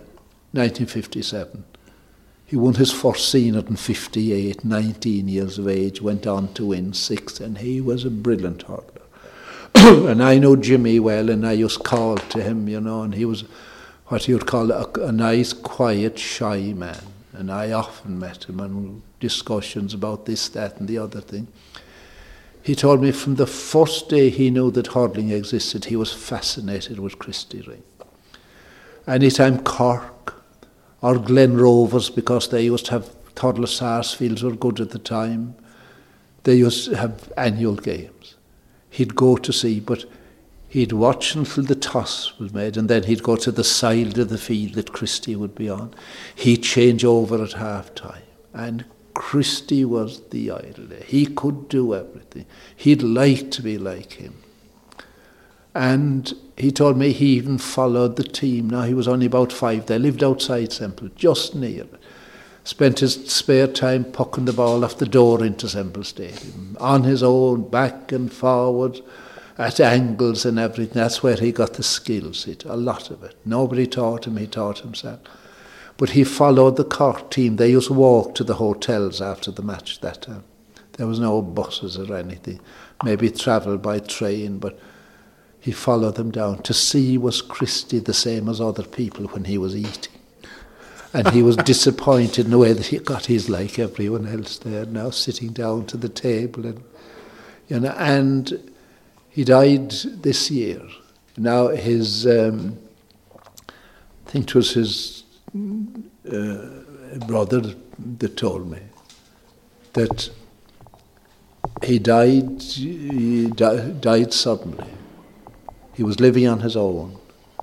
1957. He won his first senior in 58, 19 years of age, went on to win 6, and he was a brilliant hurdler. And I know Jimmy well, and I used to call to him, and he was what you would call a nice, quiet, shy man. And I often met him on discussions about this, that, and the other thing. He told me from the first day he knew that hurdling existed, he was fascinated with Christy Ring. Anytime Cork or Glen Rovers, because they used to have Thurles Sarsfields were good at the time, they used to have annual games. He'd go to see, but he'd watch until the toss was made, and then he'd go to the side of the field that Christy would be on. He'd change over at half-time, and Christy was the idol. He could do everything. He'd like to be like him. And he told me he even followed the team. Now, he was only about 5. They lived outside Semple, just near it. Spent his spare time pucking the ball off the door into Semple Stadium, on his own, back and forward, at angles and everything. That's where he got the skills, a lot of it. Nobody taught him, he taught himself. But he followed the Cork team. They used to walk to the hotels after the match that time. There was no buses or anything. Maybe travel by train, but he followed them down to see was Christy the same as other people when he was eating. And he was disappointed in the way that he got his like everyone else there now, sitting down to the table. And, and he died this year. Now his, I think it was his brother that told me that he died suddenly. He was living on his own,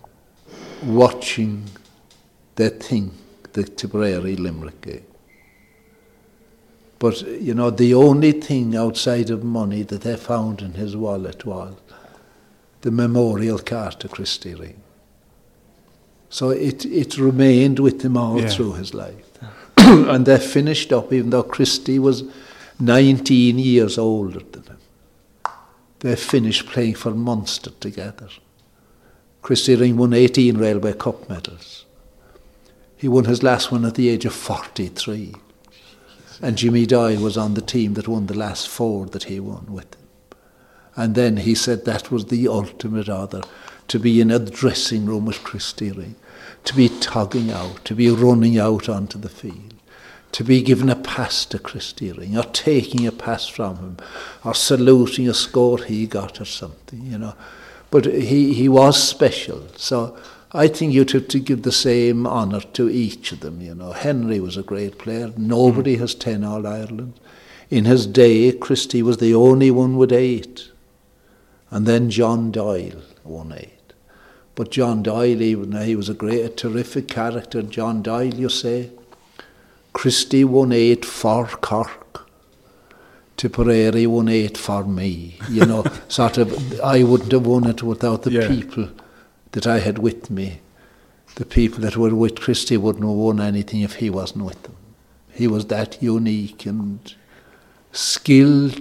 watching that thing, the Tipperary Limerick game. But, you know, the only thing outside of money that they found in his wallet was the memorial card to Christy Ring. So it remained with him all through his life. And they finished up, even though Christy was 19 years older than him. They finished playing for Munster together. Christy Ring won 18 Railway Cup medals. He won his last one at the age of 43. And Jimmy Doyle was on the team that won the last 4 that he won with him. And then he said that was the ultimate honour, to be in a dressing room with Christy Ring, to be tugging out, to be running out onto the field, to be given a pass to Christy Ring, or taking a pass from him, or saluting a score he got or something, you know. But he was special, so I think you'd have to give the same honour to each of them, you know. Henry was a great player. Nobody has 10 All-Ireland. In his day, Christy was the only one with 8. And then John Doyle won 8. But John Doyle, even though he was a terrific character, John Doyle, you say, Christy won 8 for Cork. Tipperary won 8 for me. You know, sort of, I wouldn't have won it without the people that I had with me. The people that were with Christy wouldn't have won anything if he wasn't with them. He was that unique and skill,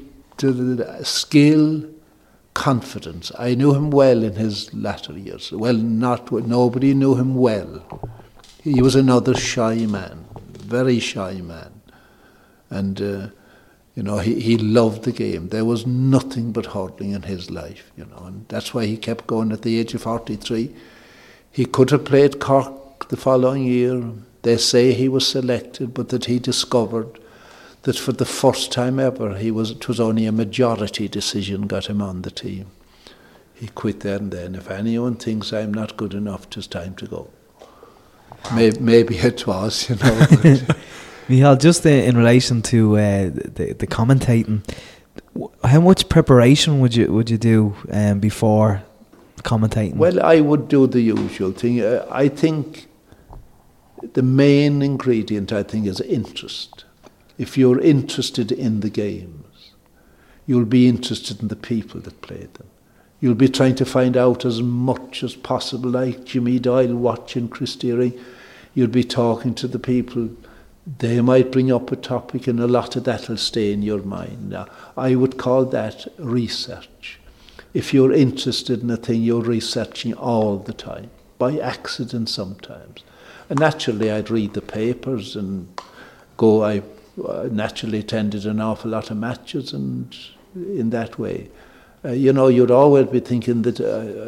confidence. I knew him well in his latter years. Well, nobody knew him well. He was another shy man, very shy man. And, you know, he loved the game. There was nothing but hurling in his life, you know, and that's why he kept going at the age of 43. He could have played Cork the following year. They say he was selected, but that he discovered that for the first time ever, it was only a majority decision got him on the team. He quit there and then. If anyone thinks I'm not good enough, it's time to go. Maybe it was, you know. Michal, just in relation to the commentating, how much preparation would you do before commentating? Well, I would do the usual thing. I think the main ingredient, I think, is interest. If you're interested in the games, you'll be interested in the people that play them. You'll be trying to find out as much as possible, like Jimmy Doyle watching Christy Ring. You'll be talking to the people. They might bring up a topic, and a lot of that will stay in your mind. Now, I would call that research. If you're interested in a thing, you're researching all the time, by accident sometimes. And naturally, I'd read the papers and go. I naturally attended an awful lot of matches, and in that way, you know, you'd always be thinking that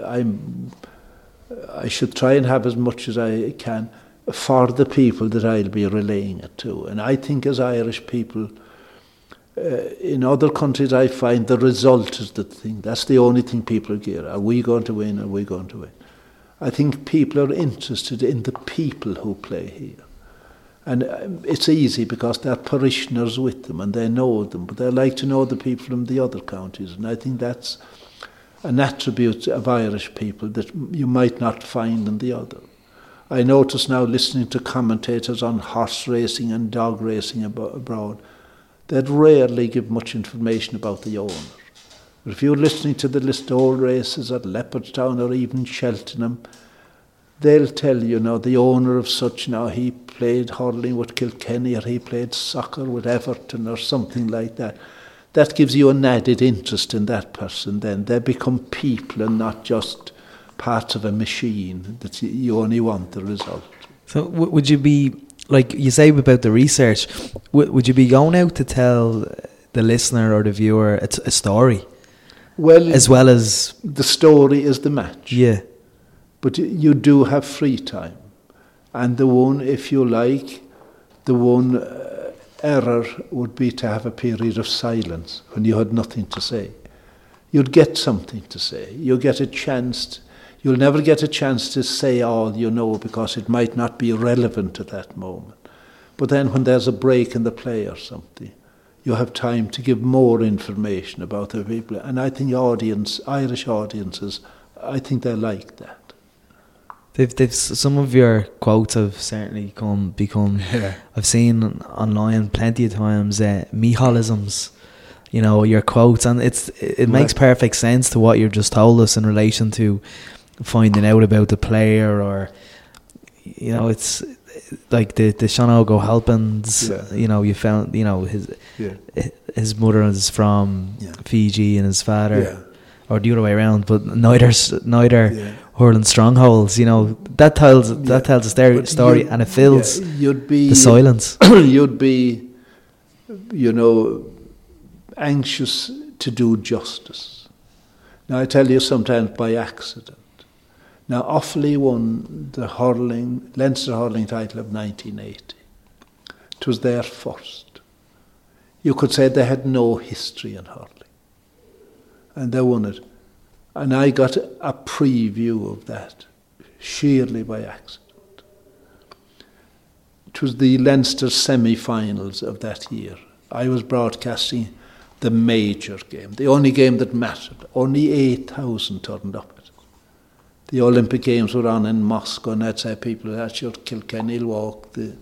I should try and have as much as I can for the people that I'll be relaying it to. And I think as Irish people, in other countries I find the result is the thing. That's the only thing people care. Are we going to win? Are we going to win? I think people are interested in the people who play here. And it's easy because they're parishioners with them and they know them, but they like to know the people from the other counties. And I think that's an attribute of Irish people that you might not find in the other. I notice now, listening to commentators on horse racing and dog racing abroad, they'd rarely give much information about the owner. But if you're listening to the Listowel races at Leopardstown or even Cheltenham, they'll tell you now the owner of such, now he played hurling with Kilkenny or he played soccer with Everton or something like that. That gives you an added interest in that person then. They become people and not just parts of a machine that you only want the result. So would you be, like you say about the research, would you be going out to tell the listener or the viewer a story? Well, as well as... The story is the match. Yeah. But you do have free time. And the one, if you like, the one error would be to have a period of silence when you had nothing to say. You'd get something to say. You'll get a chance. You'll never get a chance to say all you know because it might not be relevant at that moment. But then when there's a break in the play or something, you have time to give more information about the people. And I think Irish audiences, I think they like that. They've some of your quotes have certainly become. Yeah. I've seen online plenty of times Michalisms. You know, your quotes, and it makes perfect sense to what you've just told us in relation to finding out about the player, or you know, it's like the Sean O'Halpins. Yeah. You know, you found, you know, his mother is from Fiji and his father, or the other way around, but neither hurling strongholds. You know, that tells a story, and it fills the silence. You'd be, you know, anxious to do justice. Now I tell you, sometimes by accident. Now Offaly won the Leinster hurling title of 1980. It was their first. You could say they had no history in hurling, and they won it. And I got a preview of that sheerly by accident. It was the Leinster semi-finals of that year. I was broadcasting the major game, the only game that mattered. Only 8,000 turned up at it. The Olympic Games were on in Moscow, and I'd say people, that's your Kilkenny will walk the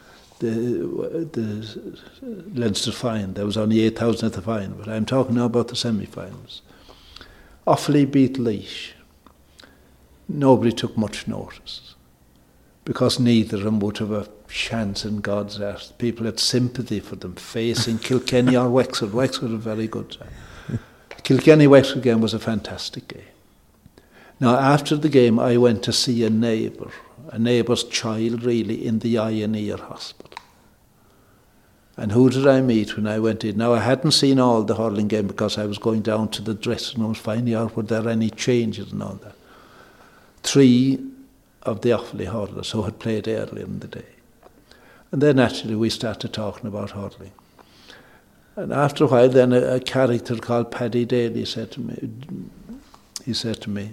Leinster final. There was only 8,000 at the final, but I'm talking now about the semi-finals. Offaly beat Laois. Nobody took much notice, because neither of them would have a chance in God's earth. People had sympathy for them facing Kilkenny or Wexford. Wexford was very good. Kilkenny-Wexford game was a fantastic game. Now, after the game, I went to see a neighbour's child, really, in the Eye and Ear Hospital. And who did I meet when I went in? Now, I hadn't seen all the hurling game because I was going down to the dressing rooms, finding out were there any changes and all that. 3 of the Offaly hurlers who had played earlier in the day. And then naturally we started talking about hurling. And after a while then a character called Paddy Daly said to me,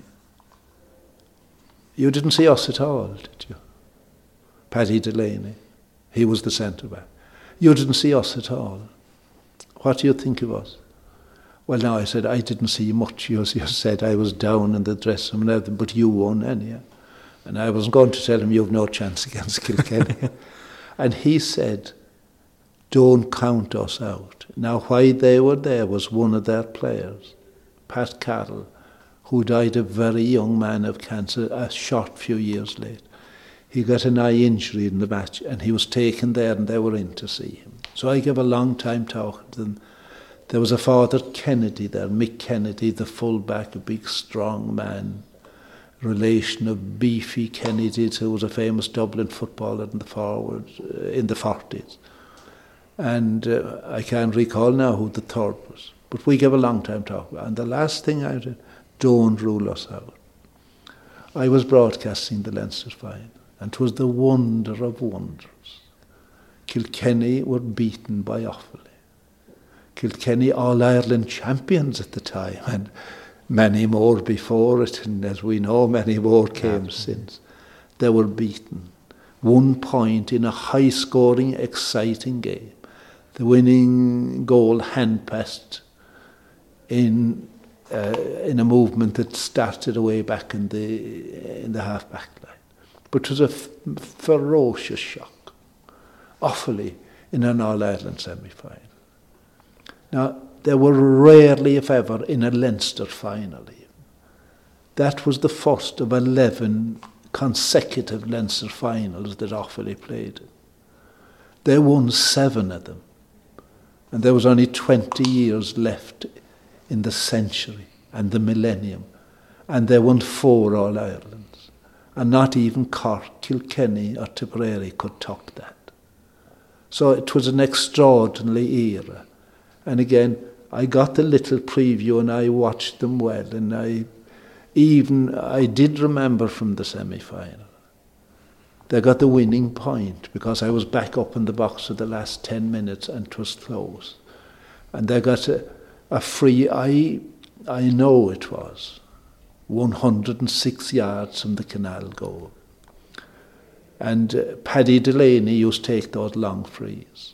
you didn't see us at all, did you? Paddy Delaney, he was the centre-back. You didn't see us at all. What do you think of us? Well, now I said, I didn't see much. You said I was down in the dressing room and everything, but you won anyhow. And I wasn't going to tell him you've no chance against Kilkenny. And he said, don't count us out. Now, why they were there was one of their players, Pat Carroll, who died a very young man of cancer a short few years late. He got an eye injury in the match, and he was taken there, and they were in to see him. So I gave a long time talking to them. There was a Father Kennedy there, Mick Kennedy, the full-back, a big, strong man, relation of Beefy Kennedy, who was a famous Dublin footballer in the 40s. And I can't recall now who the third was. But we gave a long time talking. And the last thing I did, don't rule us out. I was broadcasting the Leinster final, and 'twas the wonder of wonders. Kilkenny were beaten by Offaly. Kilkenny All-Ireland champions at the time, and many more before it, and as we know, many more came since. They were beaten. 1 point in a high-scoring, exciting game. The winning goal hand-passed in a movement that started away back in the half-back line. But it was a ferocious shock. Offaly in an All-Ireland semi-final. Now, they were rarely, if ever, in a Leinster final even. That was the first of 11 consecutive Leinster finals that Offaly played in. They won 7 of them. And there was only 20 years left in the century and the millennium. And they won 4 All-Irelands. And not even Cork, Kilkenny or Tipperary could top that. So it was an extraordinary era. And again, I got the little preview and I watched them well. And I did remember from the semi-final. They got the winning point because I was back up in the box for the last 10 minutes and it was close. And they got a free, I know it was, 106 yards from the canal goal. And Paddy Delaney used to take those long frees.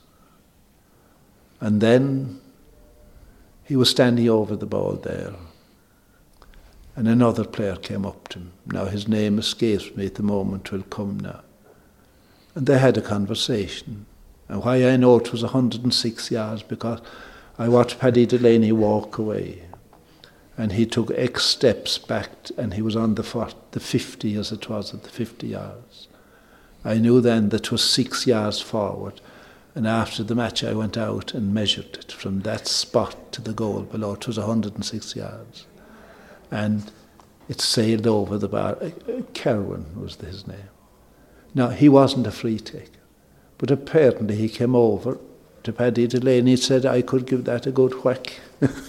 And then he was standing over the ball there. and another player came up to him. Now his name escapes me at the moment, will come now. And they had a conversation. And why I know it was 106 yards, because I watched Paddy Delaney walk away, and he took X steps back, and he was on the 50 as it was at the 50 yards. I knew then that it was 6 yards forward, and after the match I went out and measured it from that spot to the goal below. It was 106 yards. And it sailed over the bar. Kerwin was his name. Now, he wasn't a free taker, but apparently he came over to Paddy Delaney and said, I could give that a good whack.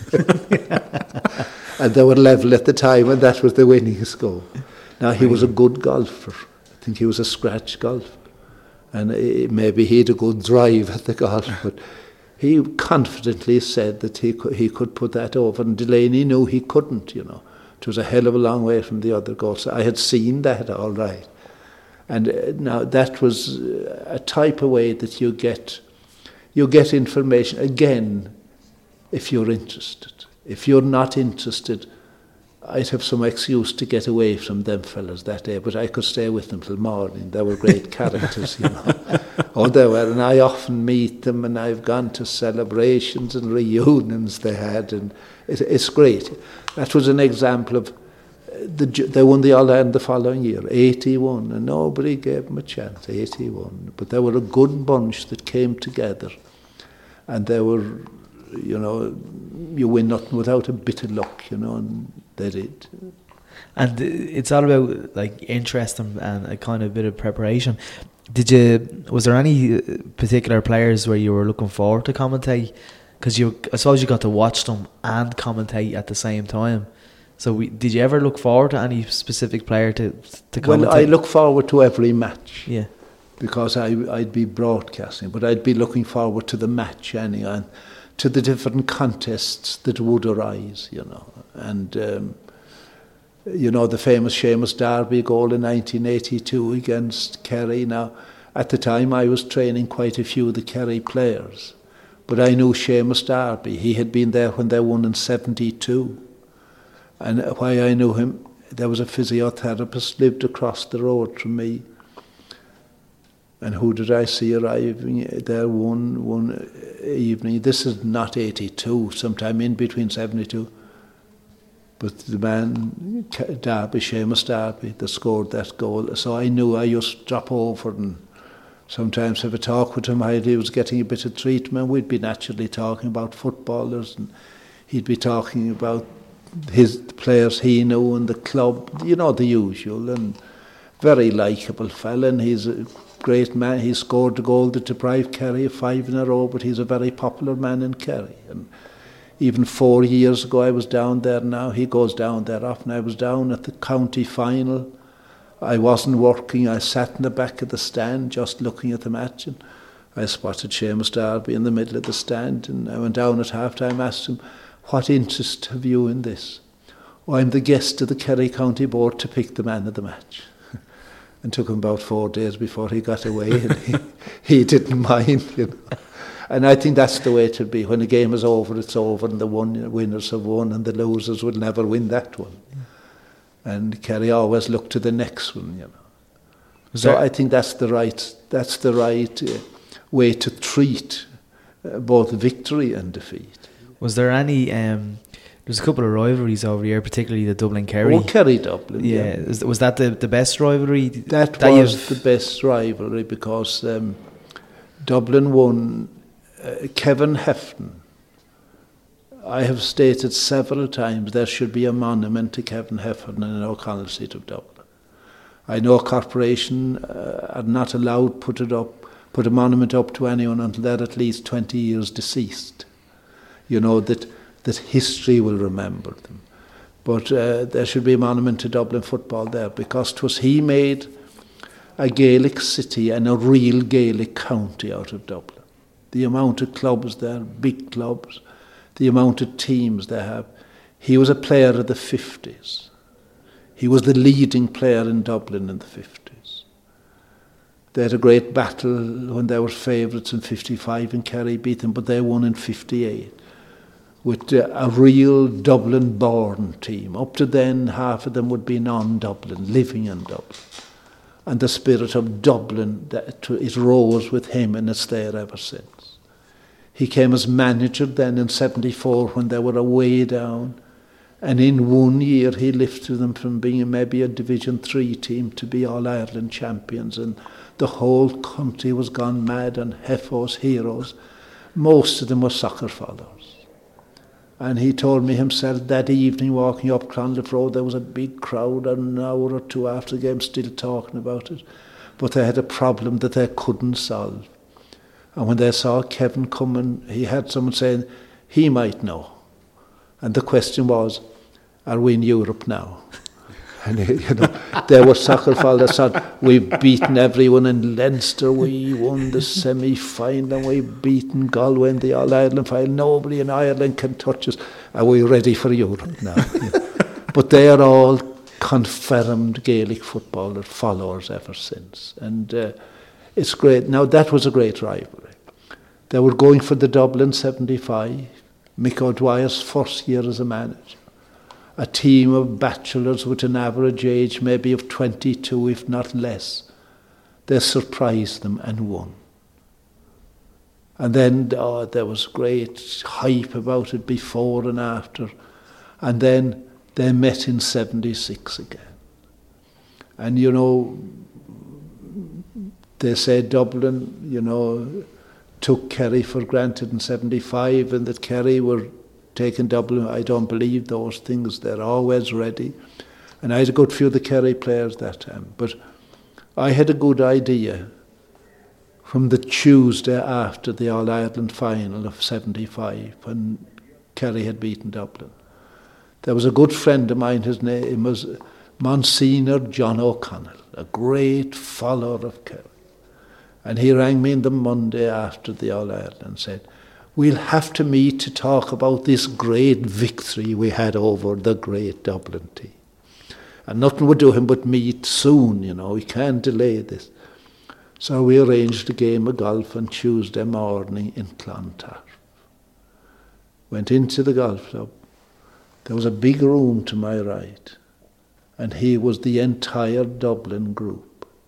And they were level at the time, and that was the winning score. Now, he was a good golfer. I think he was a scratch golfer. And maybe he had a good drive at the golf, but he confidently said that he could put that over, and Delaney knew he couldn't, you know. It was a hell of a long way from the other goal. So I had seen that all right. And now that was a type of way that you get information, again, if you're interested. If you're not interested, I'd have some excuse to get away from them fellas that day, but I could stay with them till morning. They were great characters, you know. Oh, they were, and I often meet them, and I've gone to celebrations and reunions they had, and it's great. That was an example of, they won the All-Ireland the following year, 81, and nobody gave them a chance, 81. But they were a good bunch that came together, and they were, you know, you win nothing without a bit of luck, you know, and they did. And it's all about like interest and a kind of bit of preparation. Was there any particular players where you were looking forward to commentate? Because I suppose you got to watch them and commentate at the same time. So did you ever look forward to any specific player to commentate? Well, I look forward to every match. Yeah. Because I'd be broadcasting, but I'd be looking forward to the match anyway, and to the different contests that would arise, you know. And, you know, the famous Seamus Darby goal in 1982 against Kerry. Now, at the time I was training quite a few of the Kerry players, but I knew Seamus Darby. He had been there when they won in 72. And why I knew him, there was a physiotherapist lived across the road from me. And who did I see arriving there one evening? This is not 82, sometime in between 72. But the man, Darby, Seamus Darby, that scored that goal. So I knew I used to drop over and sometimes have a talk with him. He was getting a bit of treatment. We'd be naturally talking about footballers, and he'd be talking about his players he knew and the club, you know, the usual. And very likeable fella, and he's a great man. He scored the goal that deprived Kerry of 5 in a row, but he's a very popular man in Kerry. And even 4 years ago I was down there now. He goes down there often. I was down at the county final. I wasn't working. I sat in the back of the stand just looking at the match, and I spotted Seamus Darby in the middle of the stand, and I went down at half-time, asked him, what interest have you in this? Oh, I'm the guest of the Kerry County Board to pick the man of the match. And took him about 4 days before he got away, and he didn't mind, you know. And I think that's the way it should be. When the game is over, it's over, and the winners have won, and the losers will never win that one. And Kerry always look to the next one, you know. So I think that's the right way to treat both victory and defeat. Was there any? There's a couple of rivalries over here, particularly the Dublin-Kerry. Oh, Kerry-Dublin, yeah. Was that the best rivalry? That was the best rivalry, because Dublin won. Kevin Hefton. I have stated several times there should be a monument to Kevin Hefton in O'Connell Street of Dublin. I know a corporation are not allowed put a monument up to anyone until they're at least 20 years deceased. You know, that history will remember them. But there should be a monument to Dublin football there, because 'twas he made a Gaelic city and a real Gaelic county out of Dublin. The amount of clubs there, big clubs, the amount of teams they have. He was a player of the 50s. He was the leading player in Dublin in the 50s. They had a great battle when they were favourites in 55 and Kerry beat them, but they won in 58. with a real Dublin-born team. Up to then, half of them would be non-Dublin, living in Dublin. And the spirit of Dublin, it rose with him, and it's there ever since. He came as manager then in 74 when they were away down. And in 1 year, he lifted them from being maybe a Division 3 team to be All-Ireland champions. And the whole country was gone mad on Heffo's heroes. Most of them were soccer followers. And he told me himself that evening walking up Clonliffe Road, there was a big crowd an hour or two after the game still talking about it. But they had a problem that they couldn't solve. And when they saw Kevin coming, he had someone saying, he might know. And the question was, are we in Europe now? And they were soccer followers. Said, we've beaten everyone in Leinster. We won the semi-final. We've beaten Galway in the All-Ireland final. Nobody in Ireland can touch us. Are we ready for Europe now? But they are all confirmed Gaelic footballer followers ever since. And it's great. Now, that was a great rivalry. They were going for the Dublin 75. Mick O'Dwyer's first year as a manager. A team of bachelors with an average age maybe of 22, if not less. They surprised them and won. And then there was great hype about it before and after. And then they met in 76 again. And, they say Dublin, took Kerry for granted in 75 and that Kerry were taking Dublin. I don't believe those things. They're always ready. And I had a good few of the Kerry players that time. But I had a good idea from the Tuesday after the All-Ireland final of 75 when Kerry had beaten Dublin. There was a good friend of mine, his name was Monsignor John O'Connell, a great follower of Kerry. And he rang me on the Monday after the All-Ireland and said, we'll have to meet to talk about this great victory we had over the great Dublin team. And nothing would do him but meet soon, we can't delay this. So we arranged a game of golf on Tuesday morning in Clontarf. Went into the golf club. There was a big room to my right, and here was the entire Dublin group.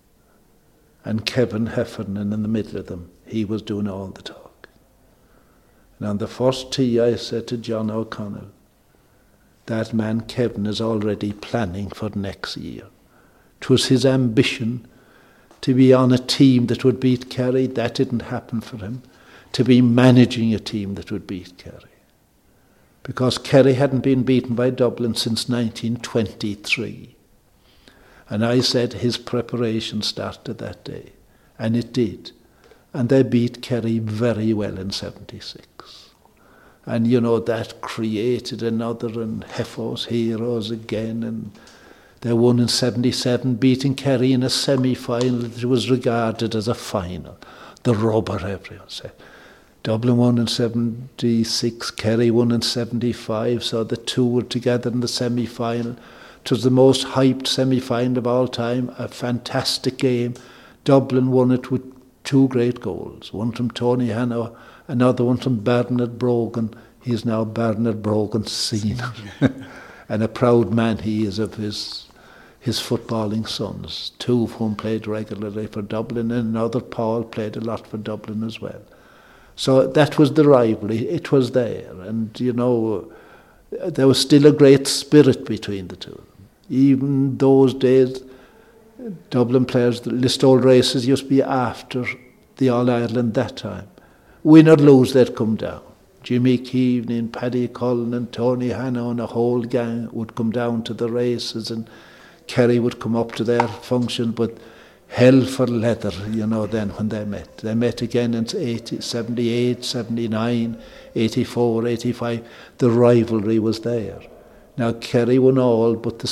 And Kevin Heffernan in the middle of them, he was doing all the talk. And on the first tee I said to John O'Connell, that man Kevin is already planning for next year. 'Twas his ambition to be on a team that would beat Kerry. That didn't happen for him. To be managing a team that would beat Kerry. Because Kerry hadn't been beaten by Dublin since 1923. And I said his preparation started that day. And it did. And they beat Kerry very well in 76. And that created another, and Heffo's heroes again. And they won in 77, beating Kerry in a semi-final that was regarded as a final. The rubber, everyone said. Dublin won in 76, Kerry won in 75, so the two were together in the semi-final. It was the most hyped semi-final of all time, a fantastic game. Dublin won it with two great goals, one from Tony Hanno, another one from Bernard Brogan. He's now Bernard Brogan Senior. And a proud man he is of his footballing sons, two of whom played regularly for Dublin, and another, Paul, played a lot for Dublin as well. So that was the rivalry. It was there. And, there was still a great spirit between the two. Even those days, Dublin players, the Listowel races used to be after the All-Ireland that time. Win or lose, they'd come down. Jimmy Keaveney and Paddy Cullen and Tony Hanno and a whole gang would come down to the races, and Kerry would come up to their function, but hell for leather, then when they met. They met again in 78, 79, 84, 85. The rivalry was there. Now, Kerry won all but the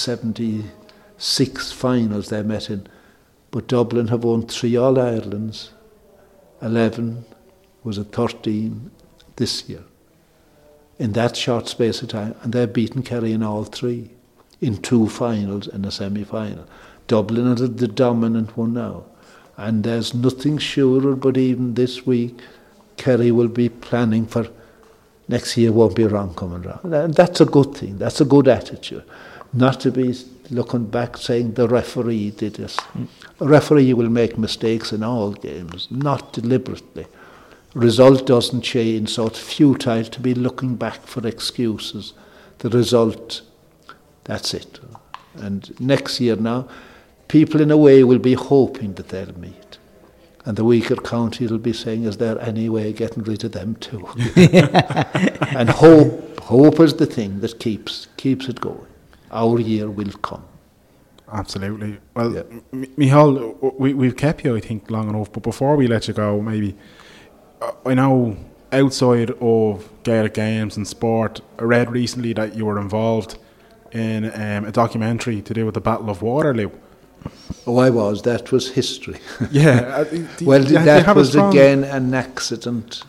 76 finals they met in. But Dublin have won 3 All-Irelands. 11, was it 13 this year. In that short space of time. And they've beaten Kerry in all 3. In 2 finals and a semi-final. Dublin are the dominant one now. And there's nothing surer, but even this week, Kerry will be planning for next year won't be wrong coming round. And that's a good thing. That's a good attitude. Not to be looking back saying the referee did this. A referee will make mistakes in all games, not deliberately. Result doesn't change, so it's futile to be looking back for excuses. The result, that's it. And next year now, people in a way will be hoping that they'll meet. And the weaker county will be saying, is there any way of getting rid of them too? And hope is the thing that keeps it going. Our year will come. Absolutely. Well, yeah. Micheál, we've kept you, I think, long enough. But before we let you go, maybe, I know outside of Gaelic games and sport, I read recently that you were involved in a documentary to do with the Battle of Waterloo. Oh, I was. That was history. Yeah. Well, that was again an accident.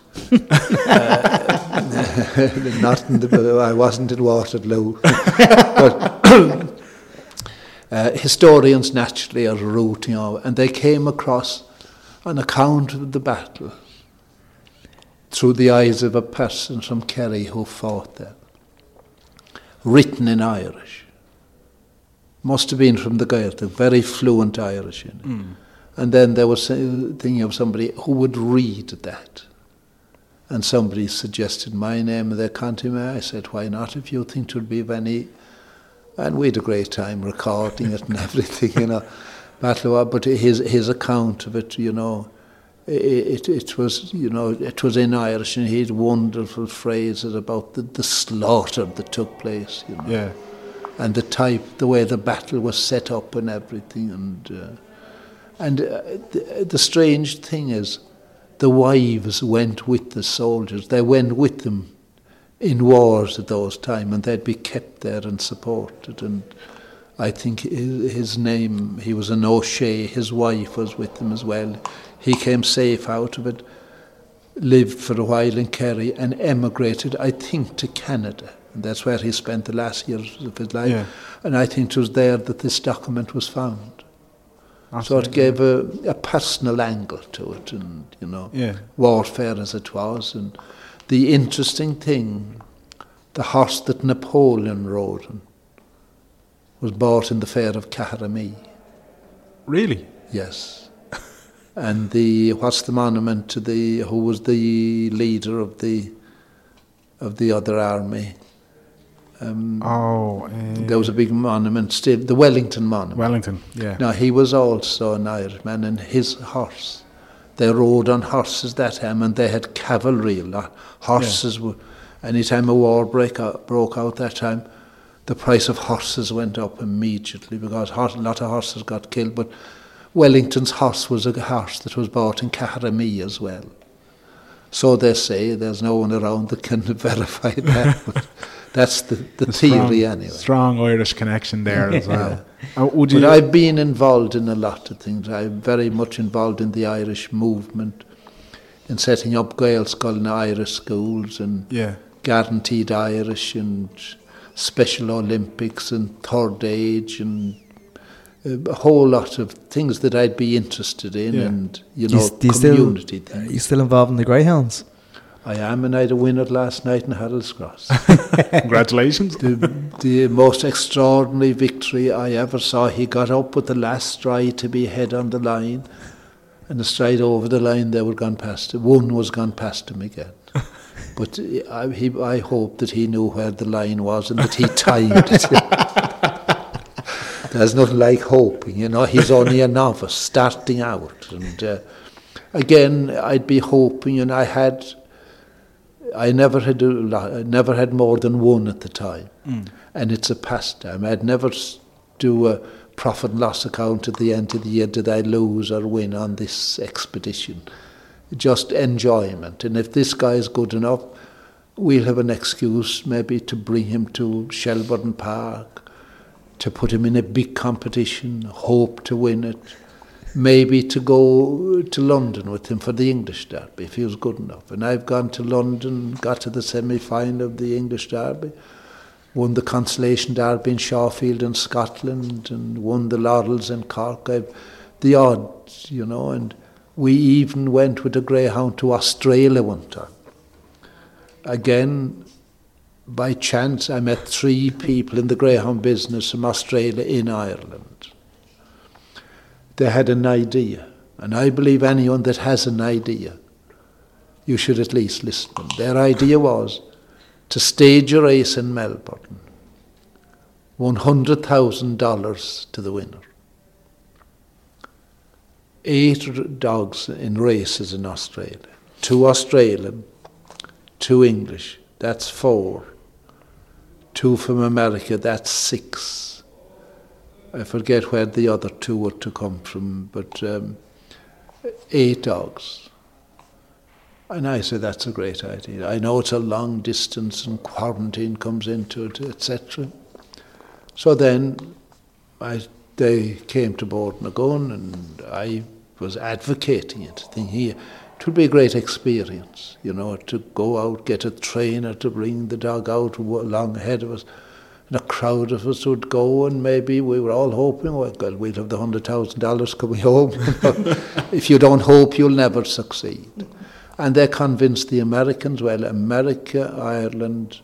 I wasn't in Waterloo. But historians naturally are rooting out, and they came across an account of the battle through the eyes of a person from Kerry who fought there, written in Irish. Must have been from the Gaeltacht, very fluent Irish in it. And then there was thinking of somebody who would read that. And somebody suggested my name and their country. I said, why not, if you think it would be of any... And we had a great time recording it and everything, you know. But his account of it, you know, it was, you know, it was in Irish, and he had wonderful phrases about the slaughter that took place, you know. Yeah. And the way the battle was set up and everything, and the strange thing is, the wives went with the soldiers. They went with them in wars at those times, and they'd be kept there and supported. And I think his name, he was an O'Shea. His wife was with them as well. He came safe out of it, lived for a while in Kerry, and emigrated, I think, to Canada. And that's where he spent the last years of his life. Yeah. And I think it was there that this document was found. Absolutely. So it gave a personal angle to it, and, you know, warfare as it was. And the interesting thing, the horse that Napoleon rode on was bought in the fair of Caharamee. Really? Yes. And what's the monument to who was the leader of the other army? There was a big monument still, the Wellington Monument. Wellington, yeah. Now, he was also an Irishman, and his horse, they rode on horses that time, and they had cavalry. Horses were, any time a war broke out that time, the price of horses went up immediately, because a lot of horses got killed, but Wellington's horse was a horse that was bought in Caharamee as well. So they say, there's no one around that can verify that, but that's the theory anyway. Strong Irish connection there as well. But I've been involved in a lot of things. I'm very much involved in the Irish movement, in setting up Gaelscoil and Irish schools, and guaranteed Irish, and Special Olympics, and Third Age, and a whole lot of things that I'd be interested in, and, you know, community things. Are you still involved in the Greyhounds? I am, and I had a winner last night in Harold's Cross. Congratulations. The most extraordinary victory I ever saw. He got up with the last stride to be head on the line, and the stride over the line, they were gone past him. One was gone past him again. But I hope that he knew where the line was and that he timed it. There's nothing like hoping, you know. He's only a novice starting out, and again, I'd be hoping, and I never had more than one at the time, and it's a pastime. I'd never do a profit and loss account at the end of the year. Did I lose or win on this expedition? Just enjoyment. And if this guy is good enough, we'll have an excuse maybe to bring him to Shelbourne Park, to put him in a big competition, hope to win it. Maybe to go to London with him for the English Derby, if he was good enough. And I've gone to London, got to the semi-final of the English Derby, won the Consolation Derby in Shawfield in Scotland, and won the Laurels in Cork. The odds, you know, and we even went with a greyhound to Australia one time. again, by chance, I met 3 people in the greyhound business from Australia in Ireland. They had an idea, and I believe anyone that has an idea, you should at least listen to them. Their idea was to stage a race in Melbourne, $100,000 to the winner. 8 dogs in races in Australia, 2 Australian, 2 English, that's 4. 2 from America, that's 6. I forget where the other 2 were to come from, but 8 dogs. And I said, that's a great idea. I know it's a long distance and quarantine comes into it, etc. So then they came to Bordenagone and I was advocating it, thinking it would be a great experience, to go out, get a trainer to bring the dog out along ahead of us. And a crowd of us would go, and maybe we were all hoping, we'll have the $100,000 coming home. If you don't hope, you'll never succeed. And they convinced the Americans, America, Ireland,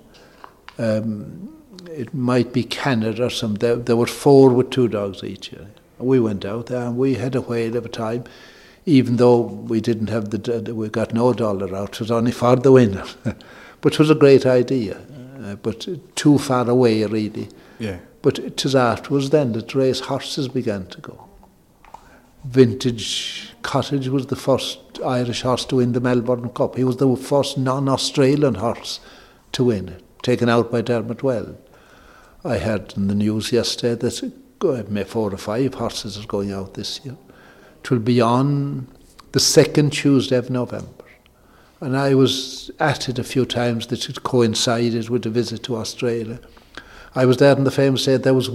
it might be Canada or something. There were 4 with 2 dogs each year. We went out there and we had a whale of a time. Even though we didn't have we got no dollar out, it was only for the winner. But it was a great idea, but too far away really. Yeah. But it was afterwards then that race horses began to go. Vintage Cottage was the first Irish horse to win the Melbourne Cup. He was the first non-Australian horse to win it, taken out by Dermot Weld. I heard in the news yesterday that maybe 4 or 5 horses are going out this year. It will be on the 2nd Tuesday of November. And I was at it a few times that it coincided with a visit to Australia. I was there on the famous day, there was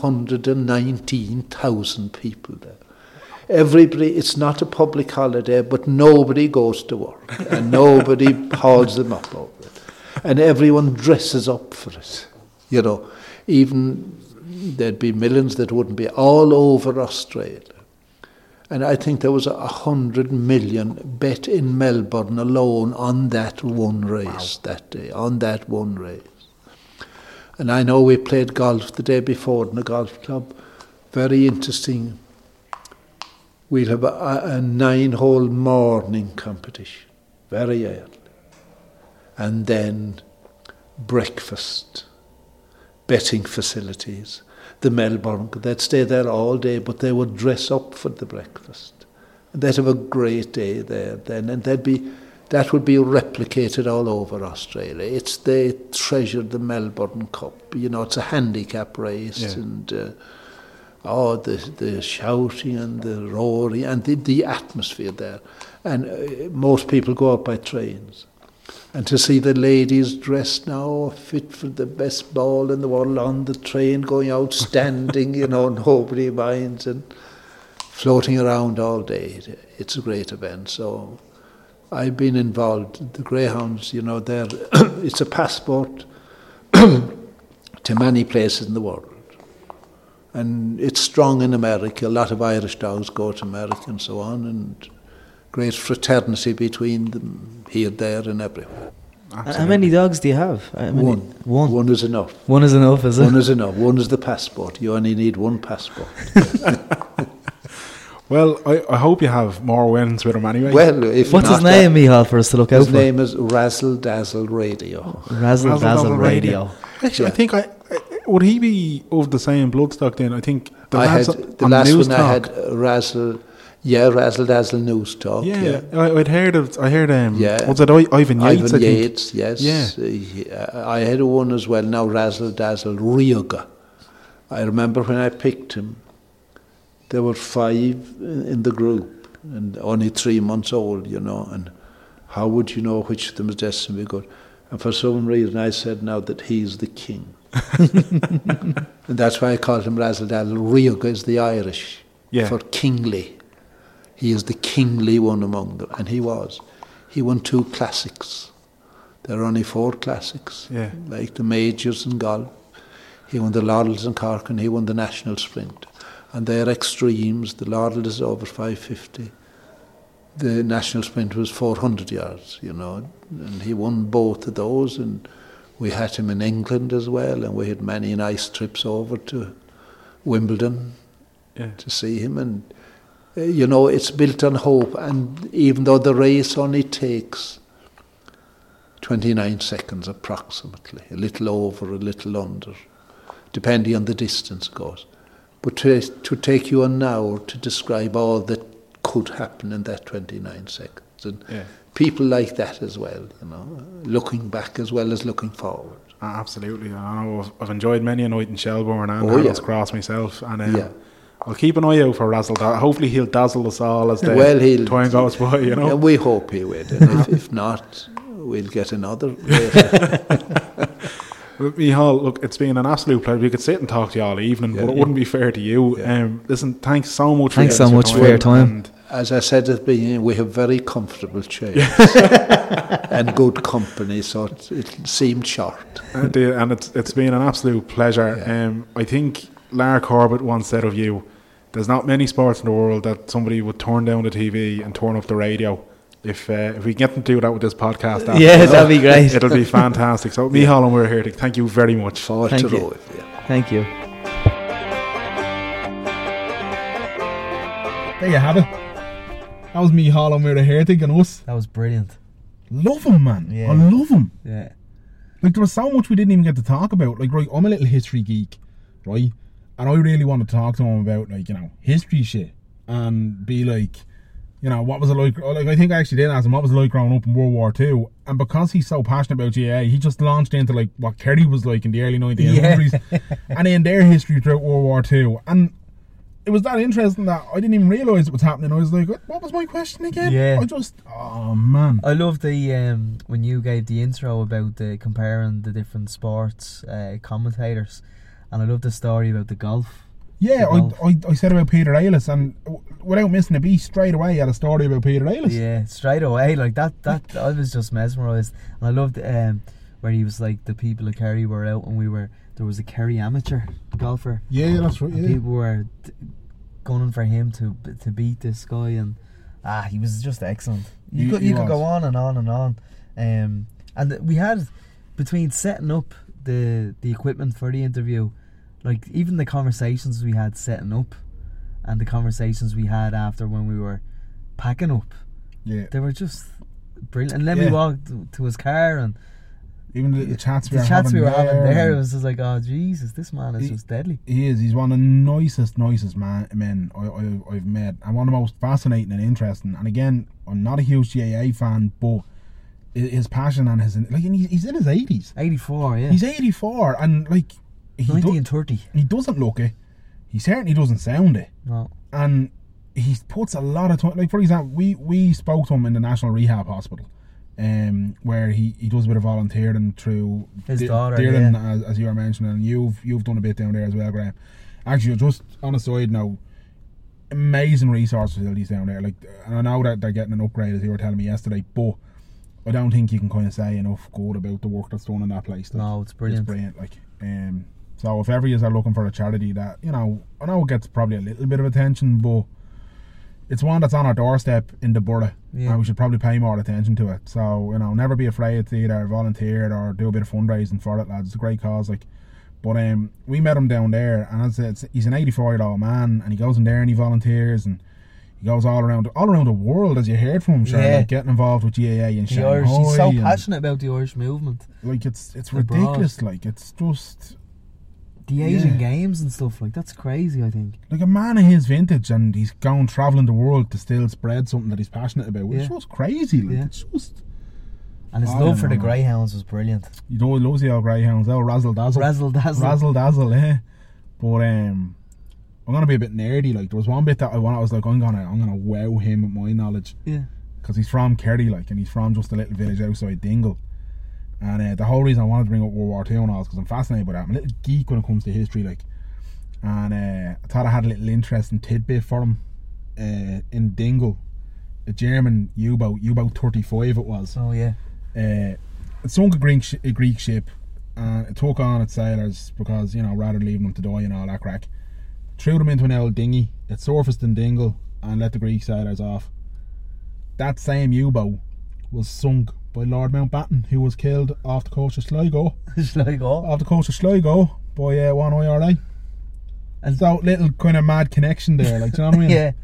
119,000 people there. Everybody, it's not a public holiday, but nobody goes to work and nobody hauls them up over it. And everyone dresses up for it. Even there'd be millions that wouldn't be all over Australia. And I think there was 100 million bet in Melbourne alone on that one race that day, on that one race. And I know we played golf the day before in the golf club. Very interesting. We'll have a 9-hole morning competition, very early. And then breakfast, betting facilities. The Melbourne, they'd stay there all day, but they would dress up for the breakfast. And they'd have a great day there then, and that would be replicated all over Australia. They treasured the Melbourne Cup. It's a handicap race, and the shouting and the roaring and the atmosphere there. And most people go out by trains. And to see the ladies dressed now, fit for the best ball in the world, on the train, going out, standing, nobody minds, and floating around all day. It's a great event. So I've been involved. The greyhounds, it's a passport to many places in the world. And it's strong in America. A lot of Irish dogs go to America and so on, and great fraternity between them here, there, and everywhere. Absolutely. How many dogs do you have? One. One is enough. One is enough, is it? One is enough. One is the passport. You only need one passport. Well, I hope you have more wins with him anyway. Well, if what's his name, Michal, for us to look out for? His name is Razzle Dazzle Radio. Razzle Dazzle Radio. Actually, I think would he be of the same bloodstock then? I think the last one I had Razzle. Yeah, Razzle Dazzle News Talk. Yeah. I heard was it Ivan Yates? Ivan Yates, yes. Yeah. I had one as well now, Razzle Dazzle Rioga. I remember when I picked him, there were 5 in the group and only 3 months old, and how would you know which of them is destined to be good? And for some reason I said now that he's the king. And that's why I called him Razzle Dazzle. Rioga is the Irish for kingly. He is the kingly one among them, and he was. He won 2 classics. There are only 4 classics, like the majors in golf. He won the Laurels in Cork, and he won the national sprint. And they're extremes. The Laurel is over 550. the national sprint was 400 yards, you know, and he won both of those, and we had him in England as well, and we had many nice trips over to Wimbledon to see him, and you know, it's built on hope, and even though the race only takes 29 seconds approximately, a little over, a little under, depending on the distance, of course, but to take you an hour to describe all that could happen in that 29 seconds, and people like that as well, you know, looking back as well as looking forward. Absolutely. I know I've enjoyed many a night in Shelbourne and Harold's Cross myself, and I'll keep an eye out for Razzle. Hopefully he'll dazzle us all as the time goes by, you know. Yeah, we hope he will, and if not, we'll get another. Micheál, look, it's been an absolute pleasure. We could sit and talk to you all evening, but it wouldn't be fair to you. Listen, thanks so much for your time. As I said at the beginning, we have very comfortable chairs and good company, so it seemed short. And it's been an absolute pleasure. I think Lara Corbett once said of you, there's not many sports in the world that somebody would turn down the TV and turn up the radio. If we get them to do that with this podcast, that'd be great. It'll be fantastic. So, Micheál and we're here to thank you very much. Thank you. Thank you. There you have it. That was Micheál and we're here thinking us. That was brilliant. Love him, man. Yeah. I love him. Yeah. Like, there was so much we didn't even get to talk about. Like, right, I'm a little history geek, right? And I really wanted to talk to him about, like, you know, history shit. And be like, you know, what was it like? Like, I think I actually did ask him, what was it like growing up in World War II? And because he's so passionate about GAA, he just launched into, like, what Kerry was like in the early 1900s. And then their history throughout World War II. And it was that interesting that I didn't even realise it was happening. I was like, what was my question again? Yeah. Oh, man. I love the, when you gave the intro about comparing the different sports commentators. And I love the story about the golf. Yeah, I said about Peter Aylis, and without missing a beat, straight away I had a story about Peter Aylis. Yeah, straight away, like that I was just mesmerised. And I loved where he was like, the people of Kerry were out and there was a Kerry amateur golfer. Yeah, that's right, yeah. People were gunning for him to beat this guy, and he was just excellent. You could go on and on and on. And we had, between setting up the equipment for the interview, like even the conversations we had setting up and the conversations we had after when we were packing up, they were just brilliant. And then we walked to his car, and even the chats we were having there, it was just like, oh Jesus, this man is just deadly. He is. He's one of the nicest men I've met, and one of the most fascinating and interesting. And again, I'm not a huge GAA fan, but his passion and he's in his 80s. 84, yeah. He's 84, and like 90 and 30. He doesn't look it. He certainly doesn't sound it. No. And he puts a lot of time. Like, for example, we spoke to him in the National Rehab Hospital, where he does a bit of volunteering through his daughter, Dylan, as you were mentioning, and you've done a bit down there as well, Graham. Actually, just on a side now, amazing resource facilities down there. Like, and I know that they're getting an upgrade, as you were telling me yesterday, but I don't think you can kind of say enough good about the work that's done in that place. Like, no, it's brilliant. It's brilliant. Like, so if ever you are looking for a charity that, you know, I know it gets probably a little bit of attention, but it's one that's on our doorstep in the borough, and we should probably pay more attention to it. So, you know, never be afraid to either volunteer or do a bit of fundraising for it, lads. It's a great cause, like. But we met him down there, and as I said, he's an 84-year-old man, and he goes in there and he volunteers, and he goes all around the world, as you heard from him, Charlotte, like, getting involved with GAA in Shanghai. He's so passionate about the Irish movement. Like, it's ridiculous. Like, it's just the Asian Games and stuff, like, that's crazy, I think. Like, a man of his vintage, and he's going travelling the world to still spread something that he's passionate about. It's just crazy. Like, it's just. And his love for the greyhounds was brilliant. You know, he loves the old greyhounds. Oh, razzle dazzle, yeah. But I'm gonna be a bit nerdy. Like, there was one bit that I was like, I'm gonna wow him with my knowledge. Yeah. Because he's from Kerry, like, and he's from just a little village outside Dingle. And the whole reason I wanted to bring up World War II and all is because I'm fascinated by that. I'm a little geek when it comes to history, like. And I thought I had a little interesting tidbit for him. In Dingle, a German U-boat 35 it was. Oh yeah. It sunk a Greek ship, and it took on its sailors because, you know, rather than leaving them to die and all that crack, threw them into an old dinghy. It surfaced in Dingle and let the Greek sailors off. that same U-boat was sunk by Lord Mountbatten, who was killed off the coast of Sligo. Off the coast of Sligo by one IRA. And so little kind of mad connection there, like, do you know what I mean? Yeah.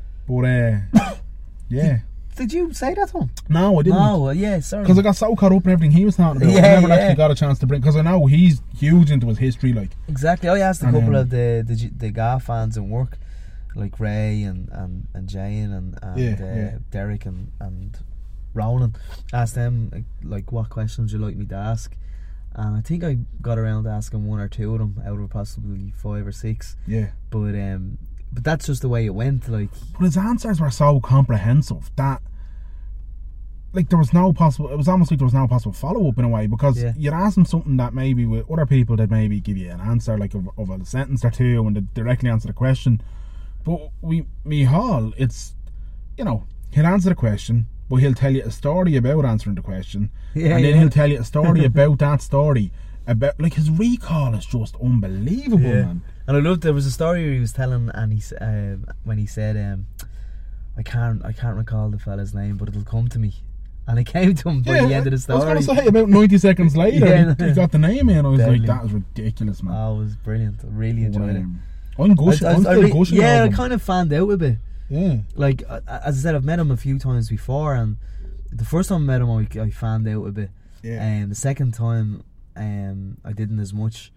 But yeah. Did you say that to him? No, I didn't. No, yeah, sorry. Because I got so caught up in everything he was talking about. I never actually got a chance to bring, because I know he's huge into his history, like. Exactly. I asked a couple of the GA fans in work, like Ray and Jane and Derek and Roland. Asked them like what questions would you like me to ask, and I think I got around to asking one or two of them out of possibly 5 or 6. Yeah. But that's just the way it went, like. But his answers were so comprehensive that, like, there was no possible. It was almost like there was no possible follow up in a way, because you'd ask him something that maybe with other people they'd maybe give you an answer like of a sentence or two and they'd directly answer the question. But Micheál, it's, you know, he'll answer the question, but he'll tell you a story about answering the question, and then he'll tell you a story about that story. About, like, his recall is just unbelievable, man. And I loved, there was a story he was telling, and he when he said, I can't recall the fella's name, but it'll come to me. And it came to him by the end of the story. I was going to say, about 90 seconds later, he got the name in. I was like, that was ridiculous, man. Oh, it was brilliant. I really enjoyed it. I'm still gushing. Yeah, I kind of fanned out a bit. Yeah. Like, as I said, I've met him a few times before, and the first time I met him, I fanned out a bit. Yeah. The second time, I didn't as much,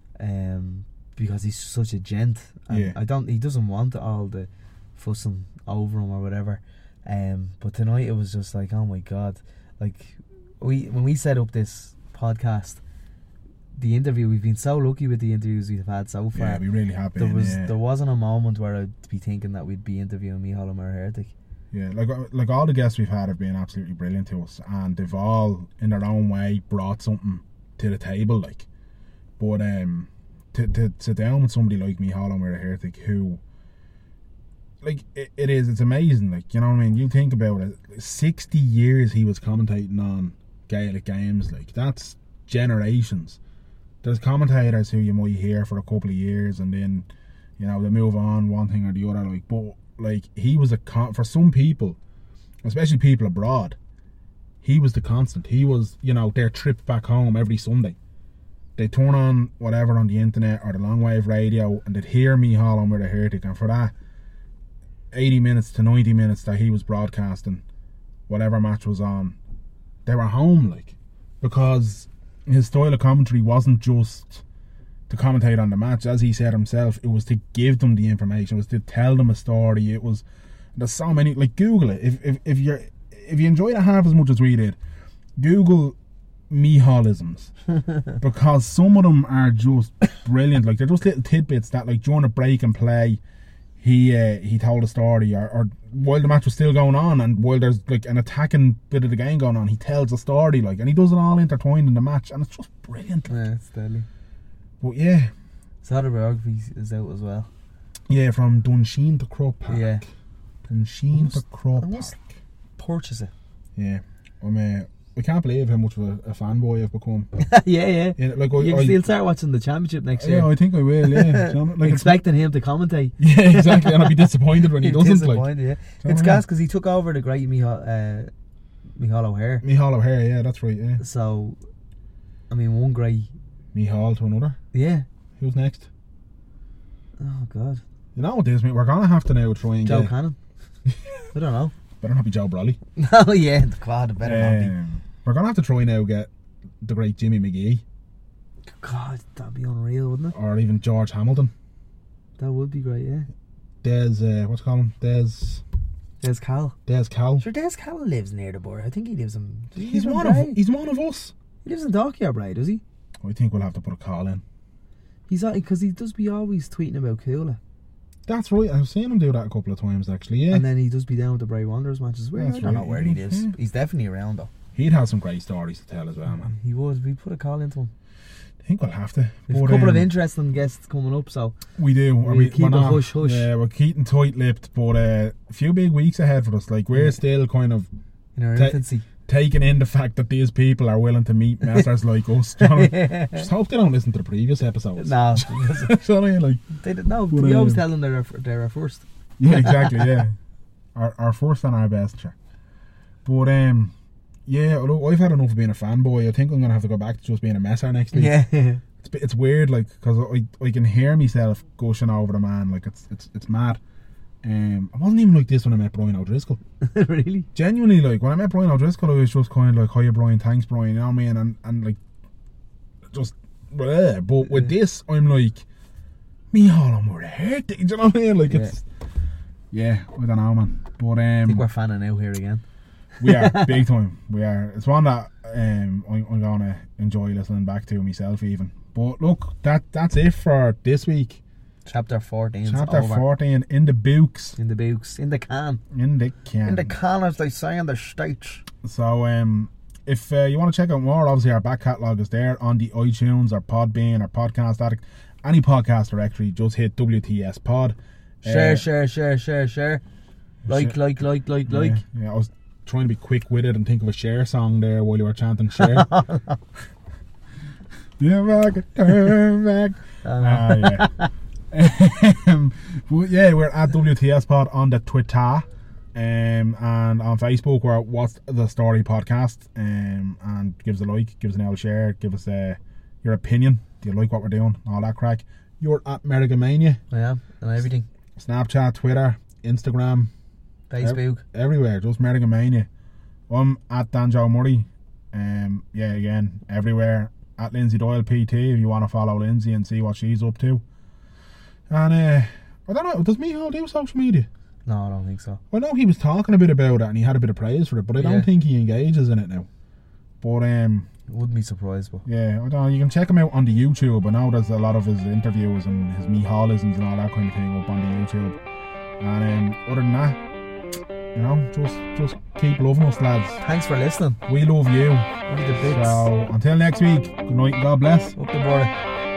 because he's such a gent. And he doesn't want all the fussing over him or whatever. But tonight it was just like, oh my god, like when we set up this podcast, the interview, we've been so lucky with the interviews we've had so far. Yeah, we really have been. There wasn't a moment where I'd be thinking that we'd be interviewing Micheál O'Meara-Hertig. Yeah, like all the guests we've had have been absolutely brilliant to us, and they've all in their own way brought something to the table, like. But to sit down with somebody like Micheál O'Meara-Hertig, who, like, it's amazing, like, you know what I mean? You think about it, 60 years he was commentating on Gaelic games, like, that's generations. There's commentators who you might hear for a couple of years and then, you know, they move on one thing or the other, like, but, like, he was for some people, especially people abroad, he was the constant. He was, you know, their trip back home every Sunday. They'd turn on whatever on the internet or the long wave radio and they'd hear Micheál O'Meara-Hertig, and for that 80 minutes to 90 minutes that he was broadcasting whatever match was on, they were home, like, because his style of commentary wasn't just to commentate on the match, as he said himself. It was to give them the information, it was to tell them a story. It was, there's so many, like, Google it if you enjoyed it half as much as we did, Google Micheálisms, because some of them are just brilliant. Like, they're just little tidbits that, like, during a break and play he told a story, or while the match was still going on and while there's like an attacking bit of the game going on, he tells a story, like, and he does it all intertwined in the match, and it's just brilliant, like. Yeah, it's deadly. But yeah, his autobiography is out as well. Yeah, from Dunsheen to Croke Park. Yeah, Dunsheen to Croke Park. Purchase it. Yeah, I can't believe how much of a fanboy I've become. yeah. Like, you'll start watching the championship next year. Yeah, I think I will. Yeah, like, expecting him to commentate. Yeah, exactly, and I'll be disappointed when he doesn't. Like, yeah. It's gas because he took over the great Micheál O'Hare. Micheál O'Hare, yeah, that's right. Yeah. So, I mean, one great Micheál to another. Yeah. Who's next? Oh God. You know what it is, mate? We're gonna have to now try and Joe Cannon. I don't know. Better not be Joe Brolly. Oh yeah, God, it better not be. We're gonna have to try now get the great Jimmy McGee. God, that'd be unreal, wouldn't it? Or even George Hamilton. That would be great, yeah. Des, what's it called? Des Cal. Des Cal. Sure, Des Cal lives near the border. I think he lives in. He's one of us. He lives in Dockyard, right? Does he? I think we'll have to put a call in. He's because he does be always tweeting about Coola. That's right, I've seen him do that a couple of times actually, yeah. And then he does be down with the Bray Wanderers matches. I don't know where he lives. Yeah. He's definitely around though. He'd have some great stories to tell as well, man. He would. We put a call into him. I think we'll have to. We've a couple of interesting guests coming up, so we do. We'll keep a hush hush. Yeah, we're keeping tight-lipped, but a few big weeks ahead for us. Like, we're still kind of in our infancy, taking in the fact that these people are willing to meet messers like us. Just hope they don't listen to the previous episodes. No, like, they don't know. We always tell them they're our first. Yeah, exactly. Yeah, our first and our best. Sure. But yeah, although I've had enough of being a fanboy, I think I'm gonna have to go back to just being a messer next week. Yeah. It's weird, like, because I can hear myself gushing over the man, like it's mad. I wasn't even like this when I met Brian O'Driscoll. Really? Genuinely, like, when I met Brian O'Driscoll, I was just kind of like, hiya Brian, thanks Brian, you know what I mean? And like, just, but with this, I'm like, Micheál, I'm worth it, do you know what I mean? Like, it's, yeah, I don't know, man. But I think we're fanning out here again. We are, big time. We are. It's one that I'm going to enjoy listening back to myself even. But look, that's it for this week. Chapter 14. Chapter 14 in the books. In the books. In the can. In the can. In the can, as they say in the States. So, if you want to check out more, obviously our back catalogue is there on the iTunes or Podbean or Podcast Addict. Any podcast directory, just hit WTS Pod. Share. Like. Yeah, I was trying to be quick with it and think of a Cher song there while you were chanting Cher. Turn back. Yeah. But yeah, we're at WTS Pod on the Twitter, and on Facebook we're What's the Story Podcast, and give us a like, give us an old share, give us your opinion. Do you like what we're doing? All that crack. You're at Merrigamania. Yeah, and everything. Snapchat, Twitter, Instagram, Facebook, everywhere. Just Merrigamania. I'm at Danjo Murray. Yeah, again, everywhere. At Lindsay Doyle PT if you want to follow Lindsay and see what she's up to. And I don't know, does Micheál do social media? No, I don't think so. I know he was talking a bit about it and he had a bit of praise for it, but I don't think he engages in it now. But wouldn't be surprised, but yeah, I don't know, you can check him out on the YouTube. I know there's a lot of his interviews and his Micheálisms and all that kind of thing up on the YouTube. And other than that, you know, just keep loving us, lads. Thanks for listening. We love you. Look at the bits. So until next week, good night and God bless. Up the board.